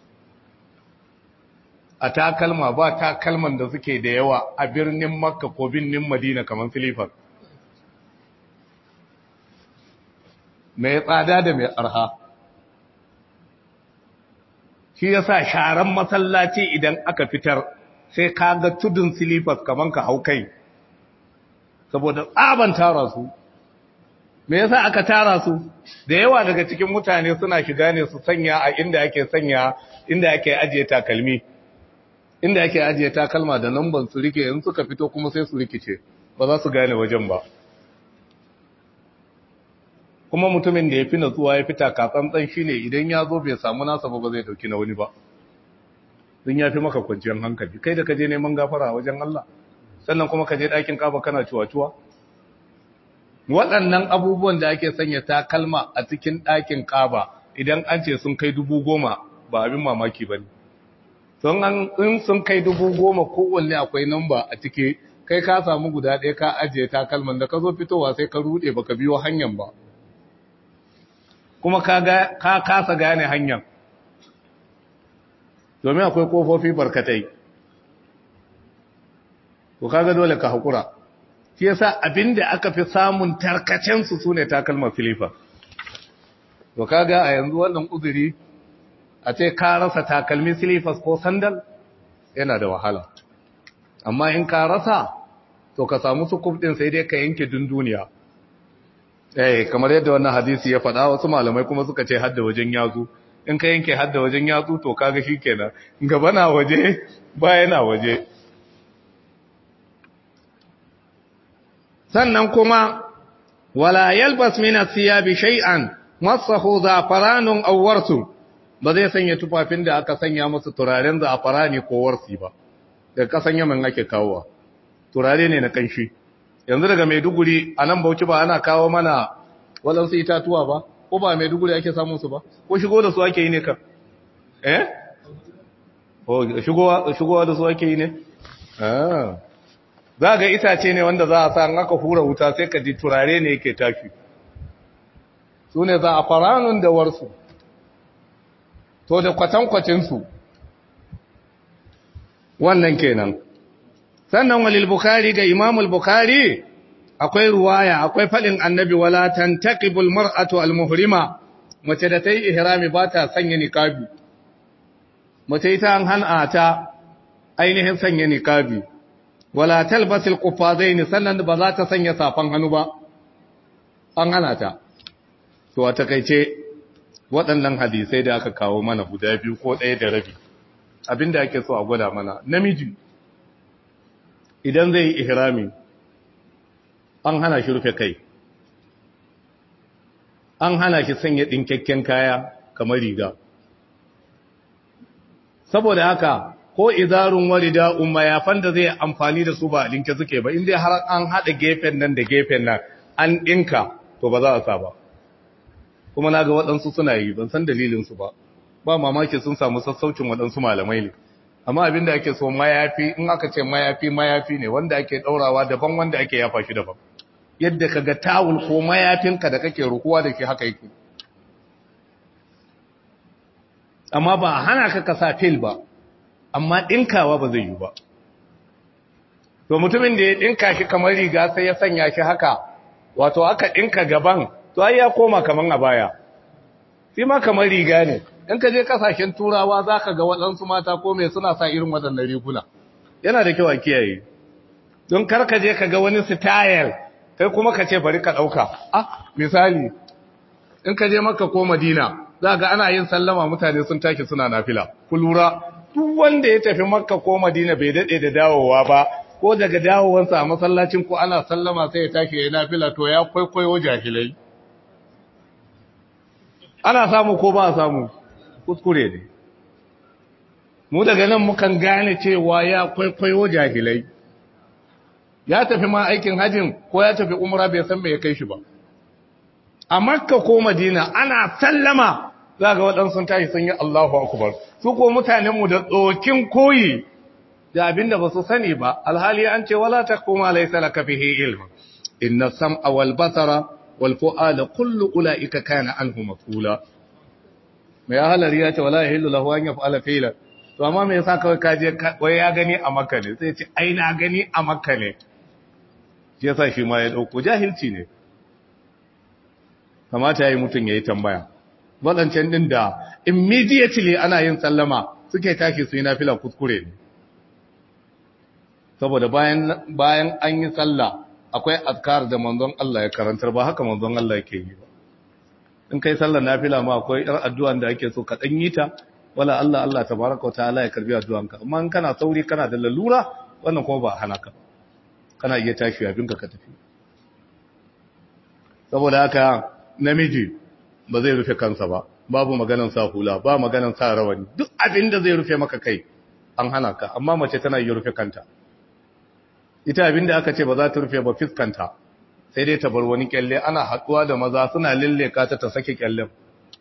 a takalma ba takalman da suke da yawa a birnin Makka ko birnin Madina kamar slippers mai tsada da mai arha shi yasa sharan masallaci idan aka fitar sai ka ga tudun slippers kaman ka hau kai saboda tsaban tara su me yasa aka tara su da yawa daga cikin mutane suna shiga ne su sanya a inda ake ajiye takalmi inda ake ajiye takalma da lamban su rike in suka fito kuma sai su rikice ba za su gane wajen ba kuma mutumin da ya fi natsuwa ya fita katsantsan shine idan ya zo bai samu nasa ba zai dauki na wani ba sun ya fi maka kwanciyar hankali kai da ka je neman gafara wajen Allah sannan kuma ka je ɗakin kaba kana cuwa-cuwa waɗannan abubuwan da ake sanya takalma a cikin ɗakin kaba idan an ce sun kai 10,000 ba abin mamaki ba ne in sun kai 10,000 kowanne akwai namba a ciki kai ka samu guda ɗaya ka ajiye takalman da ka zo fitowa sai ka ruɗe baka biyo hanyar ba kuma ka kasa gane hanyar domin akwai kofofi barkatai ko kaga dole ka hakura shi yasa abinda aka fi samun tarkacen su sune takalma filifa to kaga a yanzu wannan uzuri a ce ka rasa takalmi silifas ko sandal yana da wahala amma in ka rasa to ka samu sukuf din sai dai ka yanke dunduniya kamar yadda wannan hadisi ya faɗa wasu malamai kuma suka ce hadda wajen yatsu in ka yanke hadda wajen yatsu to kaga shikenan gaba na waje baya na waje sannan kuma wala yalbas min athiyabi shay'an masahu zafaranun aw warsu ba zai sanya tufafin da aka sanya musu turaren zafarani ko warsi ba daga kasan Yaman ake kawowa turare ne na kanshi yanzu daga Maiduguri a nan Bauchi ba ana kawo mana walansu itatuwa ba ko ba Maiduguri ake samun su ba ko shigo da su ake yi ne ka shigowa da su ake yi ne za ga itace ne wanda za a sa aka hura wuta sai ka ji turare ne yake tashi su ne za a faranun da warsu to da kwatankwacinsu wannan kenan sannan walil bukhari ga imamul bukhari akwai ruwaya akwai fadin annabi wala tantaqibul mar'atu almuhrima mace da tayi ihrami ba ta sanya niqabi mace ita an hana ta ainihin sanya niqabi wala talbasil quffadaini sannan ba za ta sanya safan hannu ba an hana ta to a takeice waɗannan hadisai da aka kawo mana guda biyu ko ɗaya da rabi abinda ake so a gwada mana namiji idan zai yi ihrami an hana shi rufe kai an hana shi sanya ɗinkakken kaya kamar riga saboda haka ko izarun warida mayafan da zai amfani da su ba a ɗinke suke ba inda har an haɗa gefen nan da gefen nan an ɗinka to ba za a sa ba kuma na ga waɗansu suna yi ban san dalilinsu ba ba mamaki sun samu sassaucin waɗansu malamai ne amma abin da ake so mayafi in aka ce mayafi ne wanda ake ɗaurawa daban wanda ake yafa shi daban yadda ka ga tawul ko mayafinka da kake rukuwa da ke haka yake amma ba a hana ka kasa fil ba amma ɗinkawa ba zai yi ba to mutumin da ya ɗinka shi kamar riga sai ya sanya shi haka wato aka ɗinka gaban to ai ya koma kaman a baya sai ma kamar riga ne in ka je kasashen turawa za ka ga waɗansu mata ko mai suna sa irin waɗannan riguna yana da kyau a kiyaye don kar ka je ka ga wani style kai kuma ka ce bari ka ɗauka misali in ka je Makka ko Madina za ga ana yin sallama mutane sun tashi suna nafila ku lura duk wanda ya tafi Makka ko Madina bai daɗe da dawowa ba ko daga dawowansa a masallacin ko ana sallama sai ya tashi ya nafila to ya kwaikwayo jahilai ana samu ko ba a samu kuskure ne mu daga nan mukan gane cewa ya kwaikwayo jahilai ya tafi ma aikin hajjin ko ya tafi umra bai san me ya kai shi ba a Makka ko Madina ana sallama za ga waɗansu tashi sun yi Allahu akbar su ko mutanenmu da tsokin koyi da abinda ba su sani ba alhali an ce wala taquma laysa laka bihi ilm inna sam'a wal basara wal fu'ada kullu ulaika kana anhu mas'ula mai halari ya ce wala yahillu lahu an yaf'ala fi'lan to amma me yasa kawai kaje wai ya gani a Makka ne sai ce ai na gani a Makka ne yasa shi ma ya dauko jahilci ne kamata yayi mutun yayi tambaya wadancan din da immediately ana yin sallama suke tashi su yi nafila kuskure ne saboda bayan an yi sallah akwai azkar da manzon Allah ya karantar ba haka manzon Allah yake yi ba in kai sallar nafila ma akwai yar addu'an da ake so ka dan yi ta wala Allah tabaaraka wa ta'ala ya karbi addu'anka amma in kana sauri kana da lalura wannan kuma ba hana ka kana iya tashi abinka ka tafi saboda haka namiji ba zai rufe kansa ba babu maganan sa hula ba maganan sa rawani duk abin da zai rufe maka kai an hana ka amma mace tana iya rufe kanta ita abinda aka ce ba za ta rufe ba fiskanta sai dai ta bar wani kyalle ana haɗuwa da maza suna lilleka ta sake kyallen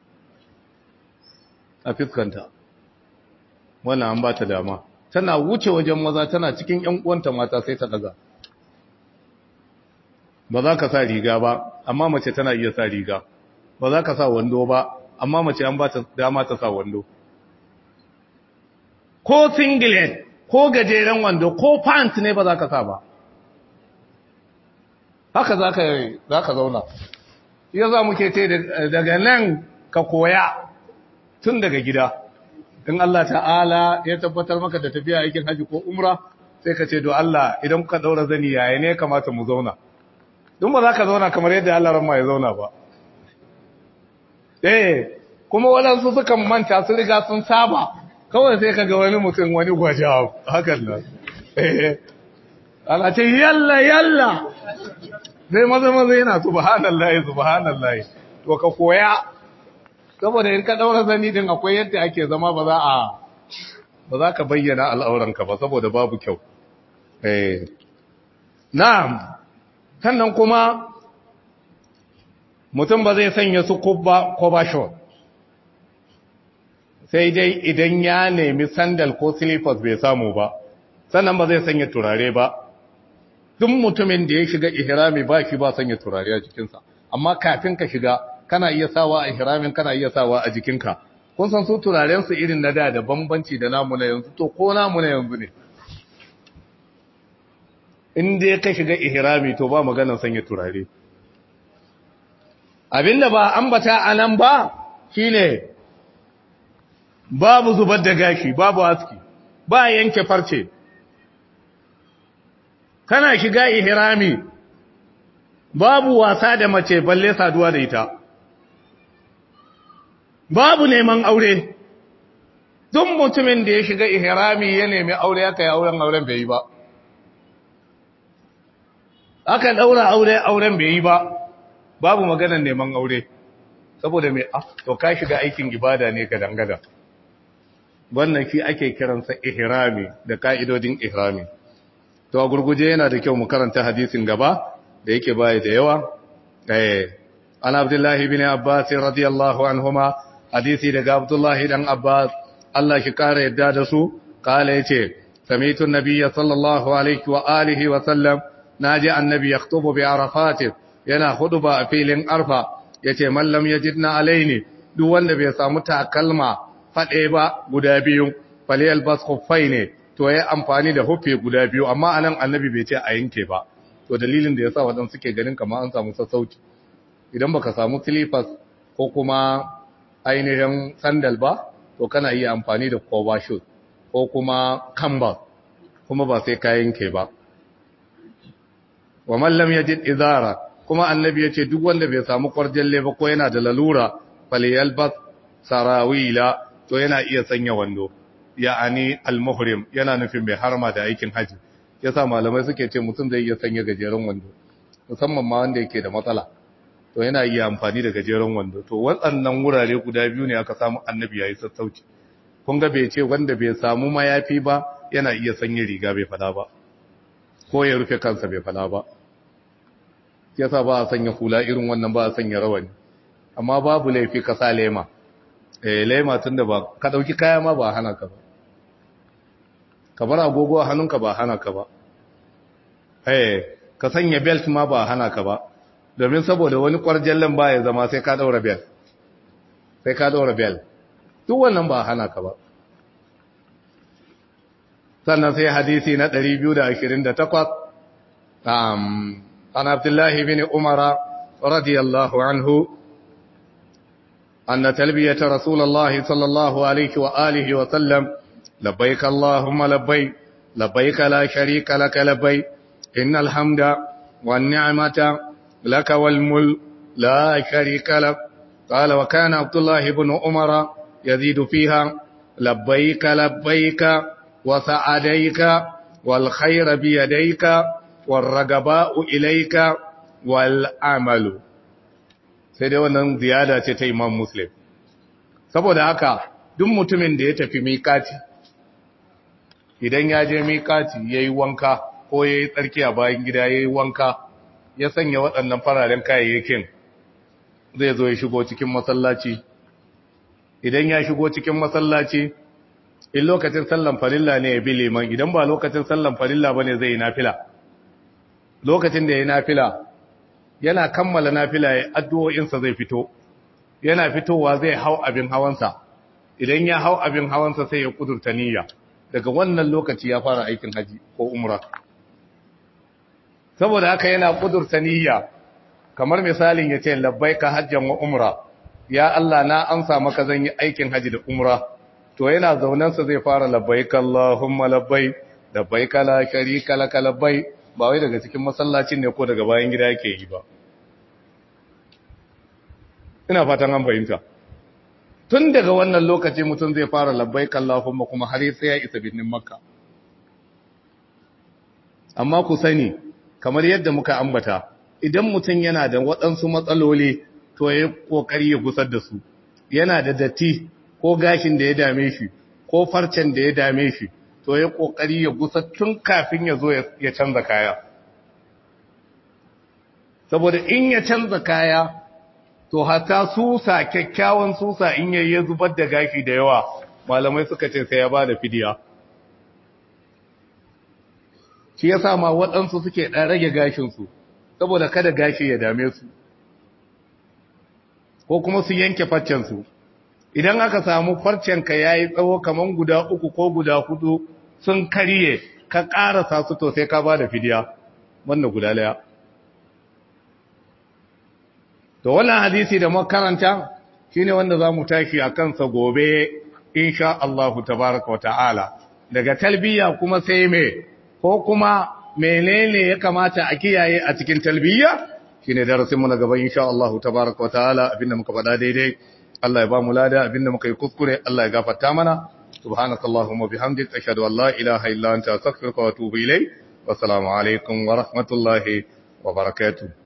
a fiskanta wannan an ba ta dama tana wuce wajen maza tana cikin ƴan uwanta mata sai ta daga ba za ka sa riga ba amma mace tana iya sa riga ba za ka sa wando ba amma mace an ba ta dama ta sa wando ko singlet ko gajeren wando ko pant ne ba za ka sa ba haka za ka zauna ya za muke ce daga nan ka koya tun daga gida in Allah ta'ala ya tabbatar maka da tafiya aikin haji ko umra sai ka ce do Allah idan kuka daura zani yaya ne kamata mu zauna don ba za ka zauna kamar yadda Allah ran ma ya zauna ba kuma waɗansu sukan manta su riga sun saba kawai sai ka ga wani mutum wani gwaja hakan nan ana ce yalla zai maza yana subhanallahi to ka koya saboda in ka daura zani din akwai yadda ake zama ba za ka bayyana al'auranka ba saboda babu kyau na'am sannan kuma mutum ba zai sanya su cover short sai dai idan ya nemi sandal ko slippers bai samu ba sannan ba zai sanya turare ba duk mutumin da ya shiga ihrami ba shi ba sanya turare a jikinsa amma kafin ka shiga kana iya sawa a ihramin kana iya sawa a jikinka kun san su turaren su irin na da bambanci da namu na yanzu to ko namu na yanzu ne in dai ka shiga ihrami to ba maganar sanya turare abinda ba ambata anan ba shine babu zubar da gashi babu aski ba yanke farce kana shiga ihrami babu wasa da mace balle saduwa da ita babu neman aure duk mutumin da ya shiga ihrami ya nemi aure aka yi auren bai yi ba aka daura auren bai yi ba babu maganar neman aure saboda me to ka shiga aikin ibada ne ka dangada wannan shi ake kiransa ihrami da ka'idodin ihrami to a gurguje yana da kyau mu karanta hadisin gaba da yake baya da yawa an abdullahi ibn abbas radiyallahu anhuma hadisi daga abdullahi dan abbas Allah shi kare yadda da su kala yace sami'tu an-nabiyya sallallahu alaihi wa alihi wa sallam naji annabi yakhutubu bi arafat yana huduba a filin arfa yace man lam yajidna alaini duk wanda bai samu takalma fade ba guda biyu faliyal bas khuffaini to yayi amfani da hufe guda biyu amma anan annabi bai ce a yanke ba to dalilin da yasa wadan suke ganin kamar an samu sassauci idan baka samu slippers ko kuma ainihin sandal ba to kana iya amfani da cover shoe ko kuma canvas kuma ba sai ka yanke ba wa man lam yajid izara kuma annabi yace duk wanda bai samu kwarjalle ba ko yana da lalura falyalbas sarawila to yana iya sanya wando ya'ani al-muhrim yana nufin mai harma da aikin haji yasa malamai suke ce mutum zai iya sanya gajeren wando musamman ma wanda yake da matsala to yana iya amfani da gajeren wando to waɗannan wurare guda biyu ne aka samu annabi yayi sassauci kun ga bai ce wanda bai samu mayafi ba yana iya sanya riga bai fada ba ko ya rufe kansa bai fada ba yasa ba a sanya hula irin wannan ba a sanya rawani amma babu laifi ka sa lema lema tunda ba ka dauki kaya ma ba hana ka ba ka bar agogo a hannunka ba hana ka ba ka sanya belt ma ba hana ka ba domin saboda wani kwarjallen ba ya zama sai ka daura belt duk wannan ba hana ka ba sannan sai hadisi na 228 an abdullahi bin umara radiyallahu anhu أن تلبية رسول الله صلى الله عليه وآله وسلم لبيك اللهم لبيك لبيك لا شريك لك لبيك إن الحمد والنعمة لك والملك لا شريك لك قال وكان عبد الله بن عمر يزيد فيها لبيك لبيك وسعديك والخير بيديك والرغباء إليك والعمل sai dai wannan ziyada ce ta Imam Muslim saboda haka duk mutumin da ya tafi miƙati idan ya je miƙati yayi wanka ko yayi tsarki a bayan gida yayi wanka ya sanya waɗannan fararen kayayyakin zai zo ya shigo cikin masallaci idan ya shigo cikin masallaci in lokacin sallan farilla ne ya bi liman idan ba lokacin sallan farilla bane zai yi nafila lokacin da yayi nafila yana kammala nafila ya addu'o'insa zai fito yana fitowa zai hau abin hawansa idan ya hau abin hawansa sai ya kudurta niyya daga wannan lokaci ya fara aikin haji ko umra saboda haka yana kudurta niyya kamar misalin ya ce labbaika hajjan wa umra ya Allah na amsa maka zan yi aikin haji da umra to yana zaunansa zai fara labbaika Allahumma labbaik labbaika la sharika laka labbaik ba wai daga cikin masallacin ne ko daga bayan gida yake yi ba ina fatan an fahimta tun daga wannan lokaci mutum zai fara labbaik Allahumma kuma har sai ya isa birnin Makka amma ku sani kamar yadda muka ambata idan mutum yana da waɗansu matsaloli to ya kokari ya gusar da su yana da datti ko gashin da ya dame shi ko farcen da ya dame shi to ya kokari ya gusa tun kafin ya zo ya canza kaya saboda in ya canza kaya to hata susa kyakkyawan susa in yayi ya zubar da gashi da yawa malamai suka ce sai ya bada fidiya shi yasa ma waɗansu suke ɗan rage gashin su saboda kada gashi ya dame su ko kuma su yanke farcen su idan aka samu farcen ka yayi tsawo kaman guda 3 ko guda 4 sun kariye ka ƙarasa su to sai ka ba da fidiya wannan guda daya to wannan hadisi da makaranta shine wanda zamu tashi a kansa gobe insha Allah tabaaraka wa ta'ala daga talbiya kuma sai me ko kuma menene ya kamata a kiyaye a cikin talbiya shine darasin mu na gaba insha Allah tabaaraka wa ta'ala abinda muka faɗa daidai Allah ya ba mu lada abinda muka yi kuskure Allah ya gafarta mana سبحانك اللهم وبحمدك أشهد أن لا إله إلا أنت أستغفرك وأتوب إليك والسلام عليكم ورحمة الله وبركاته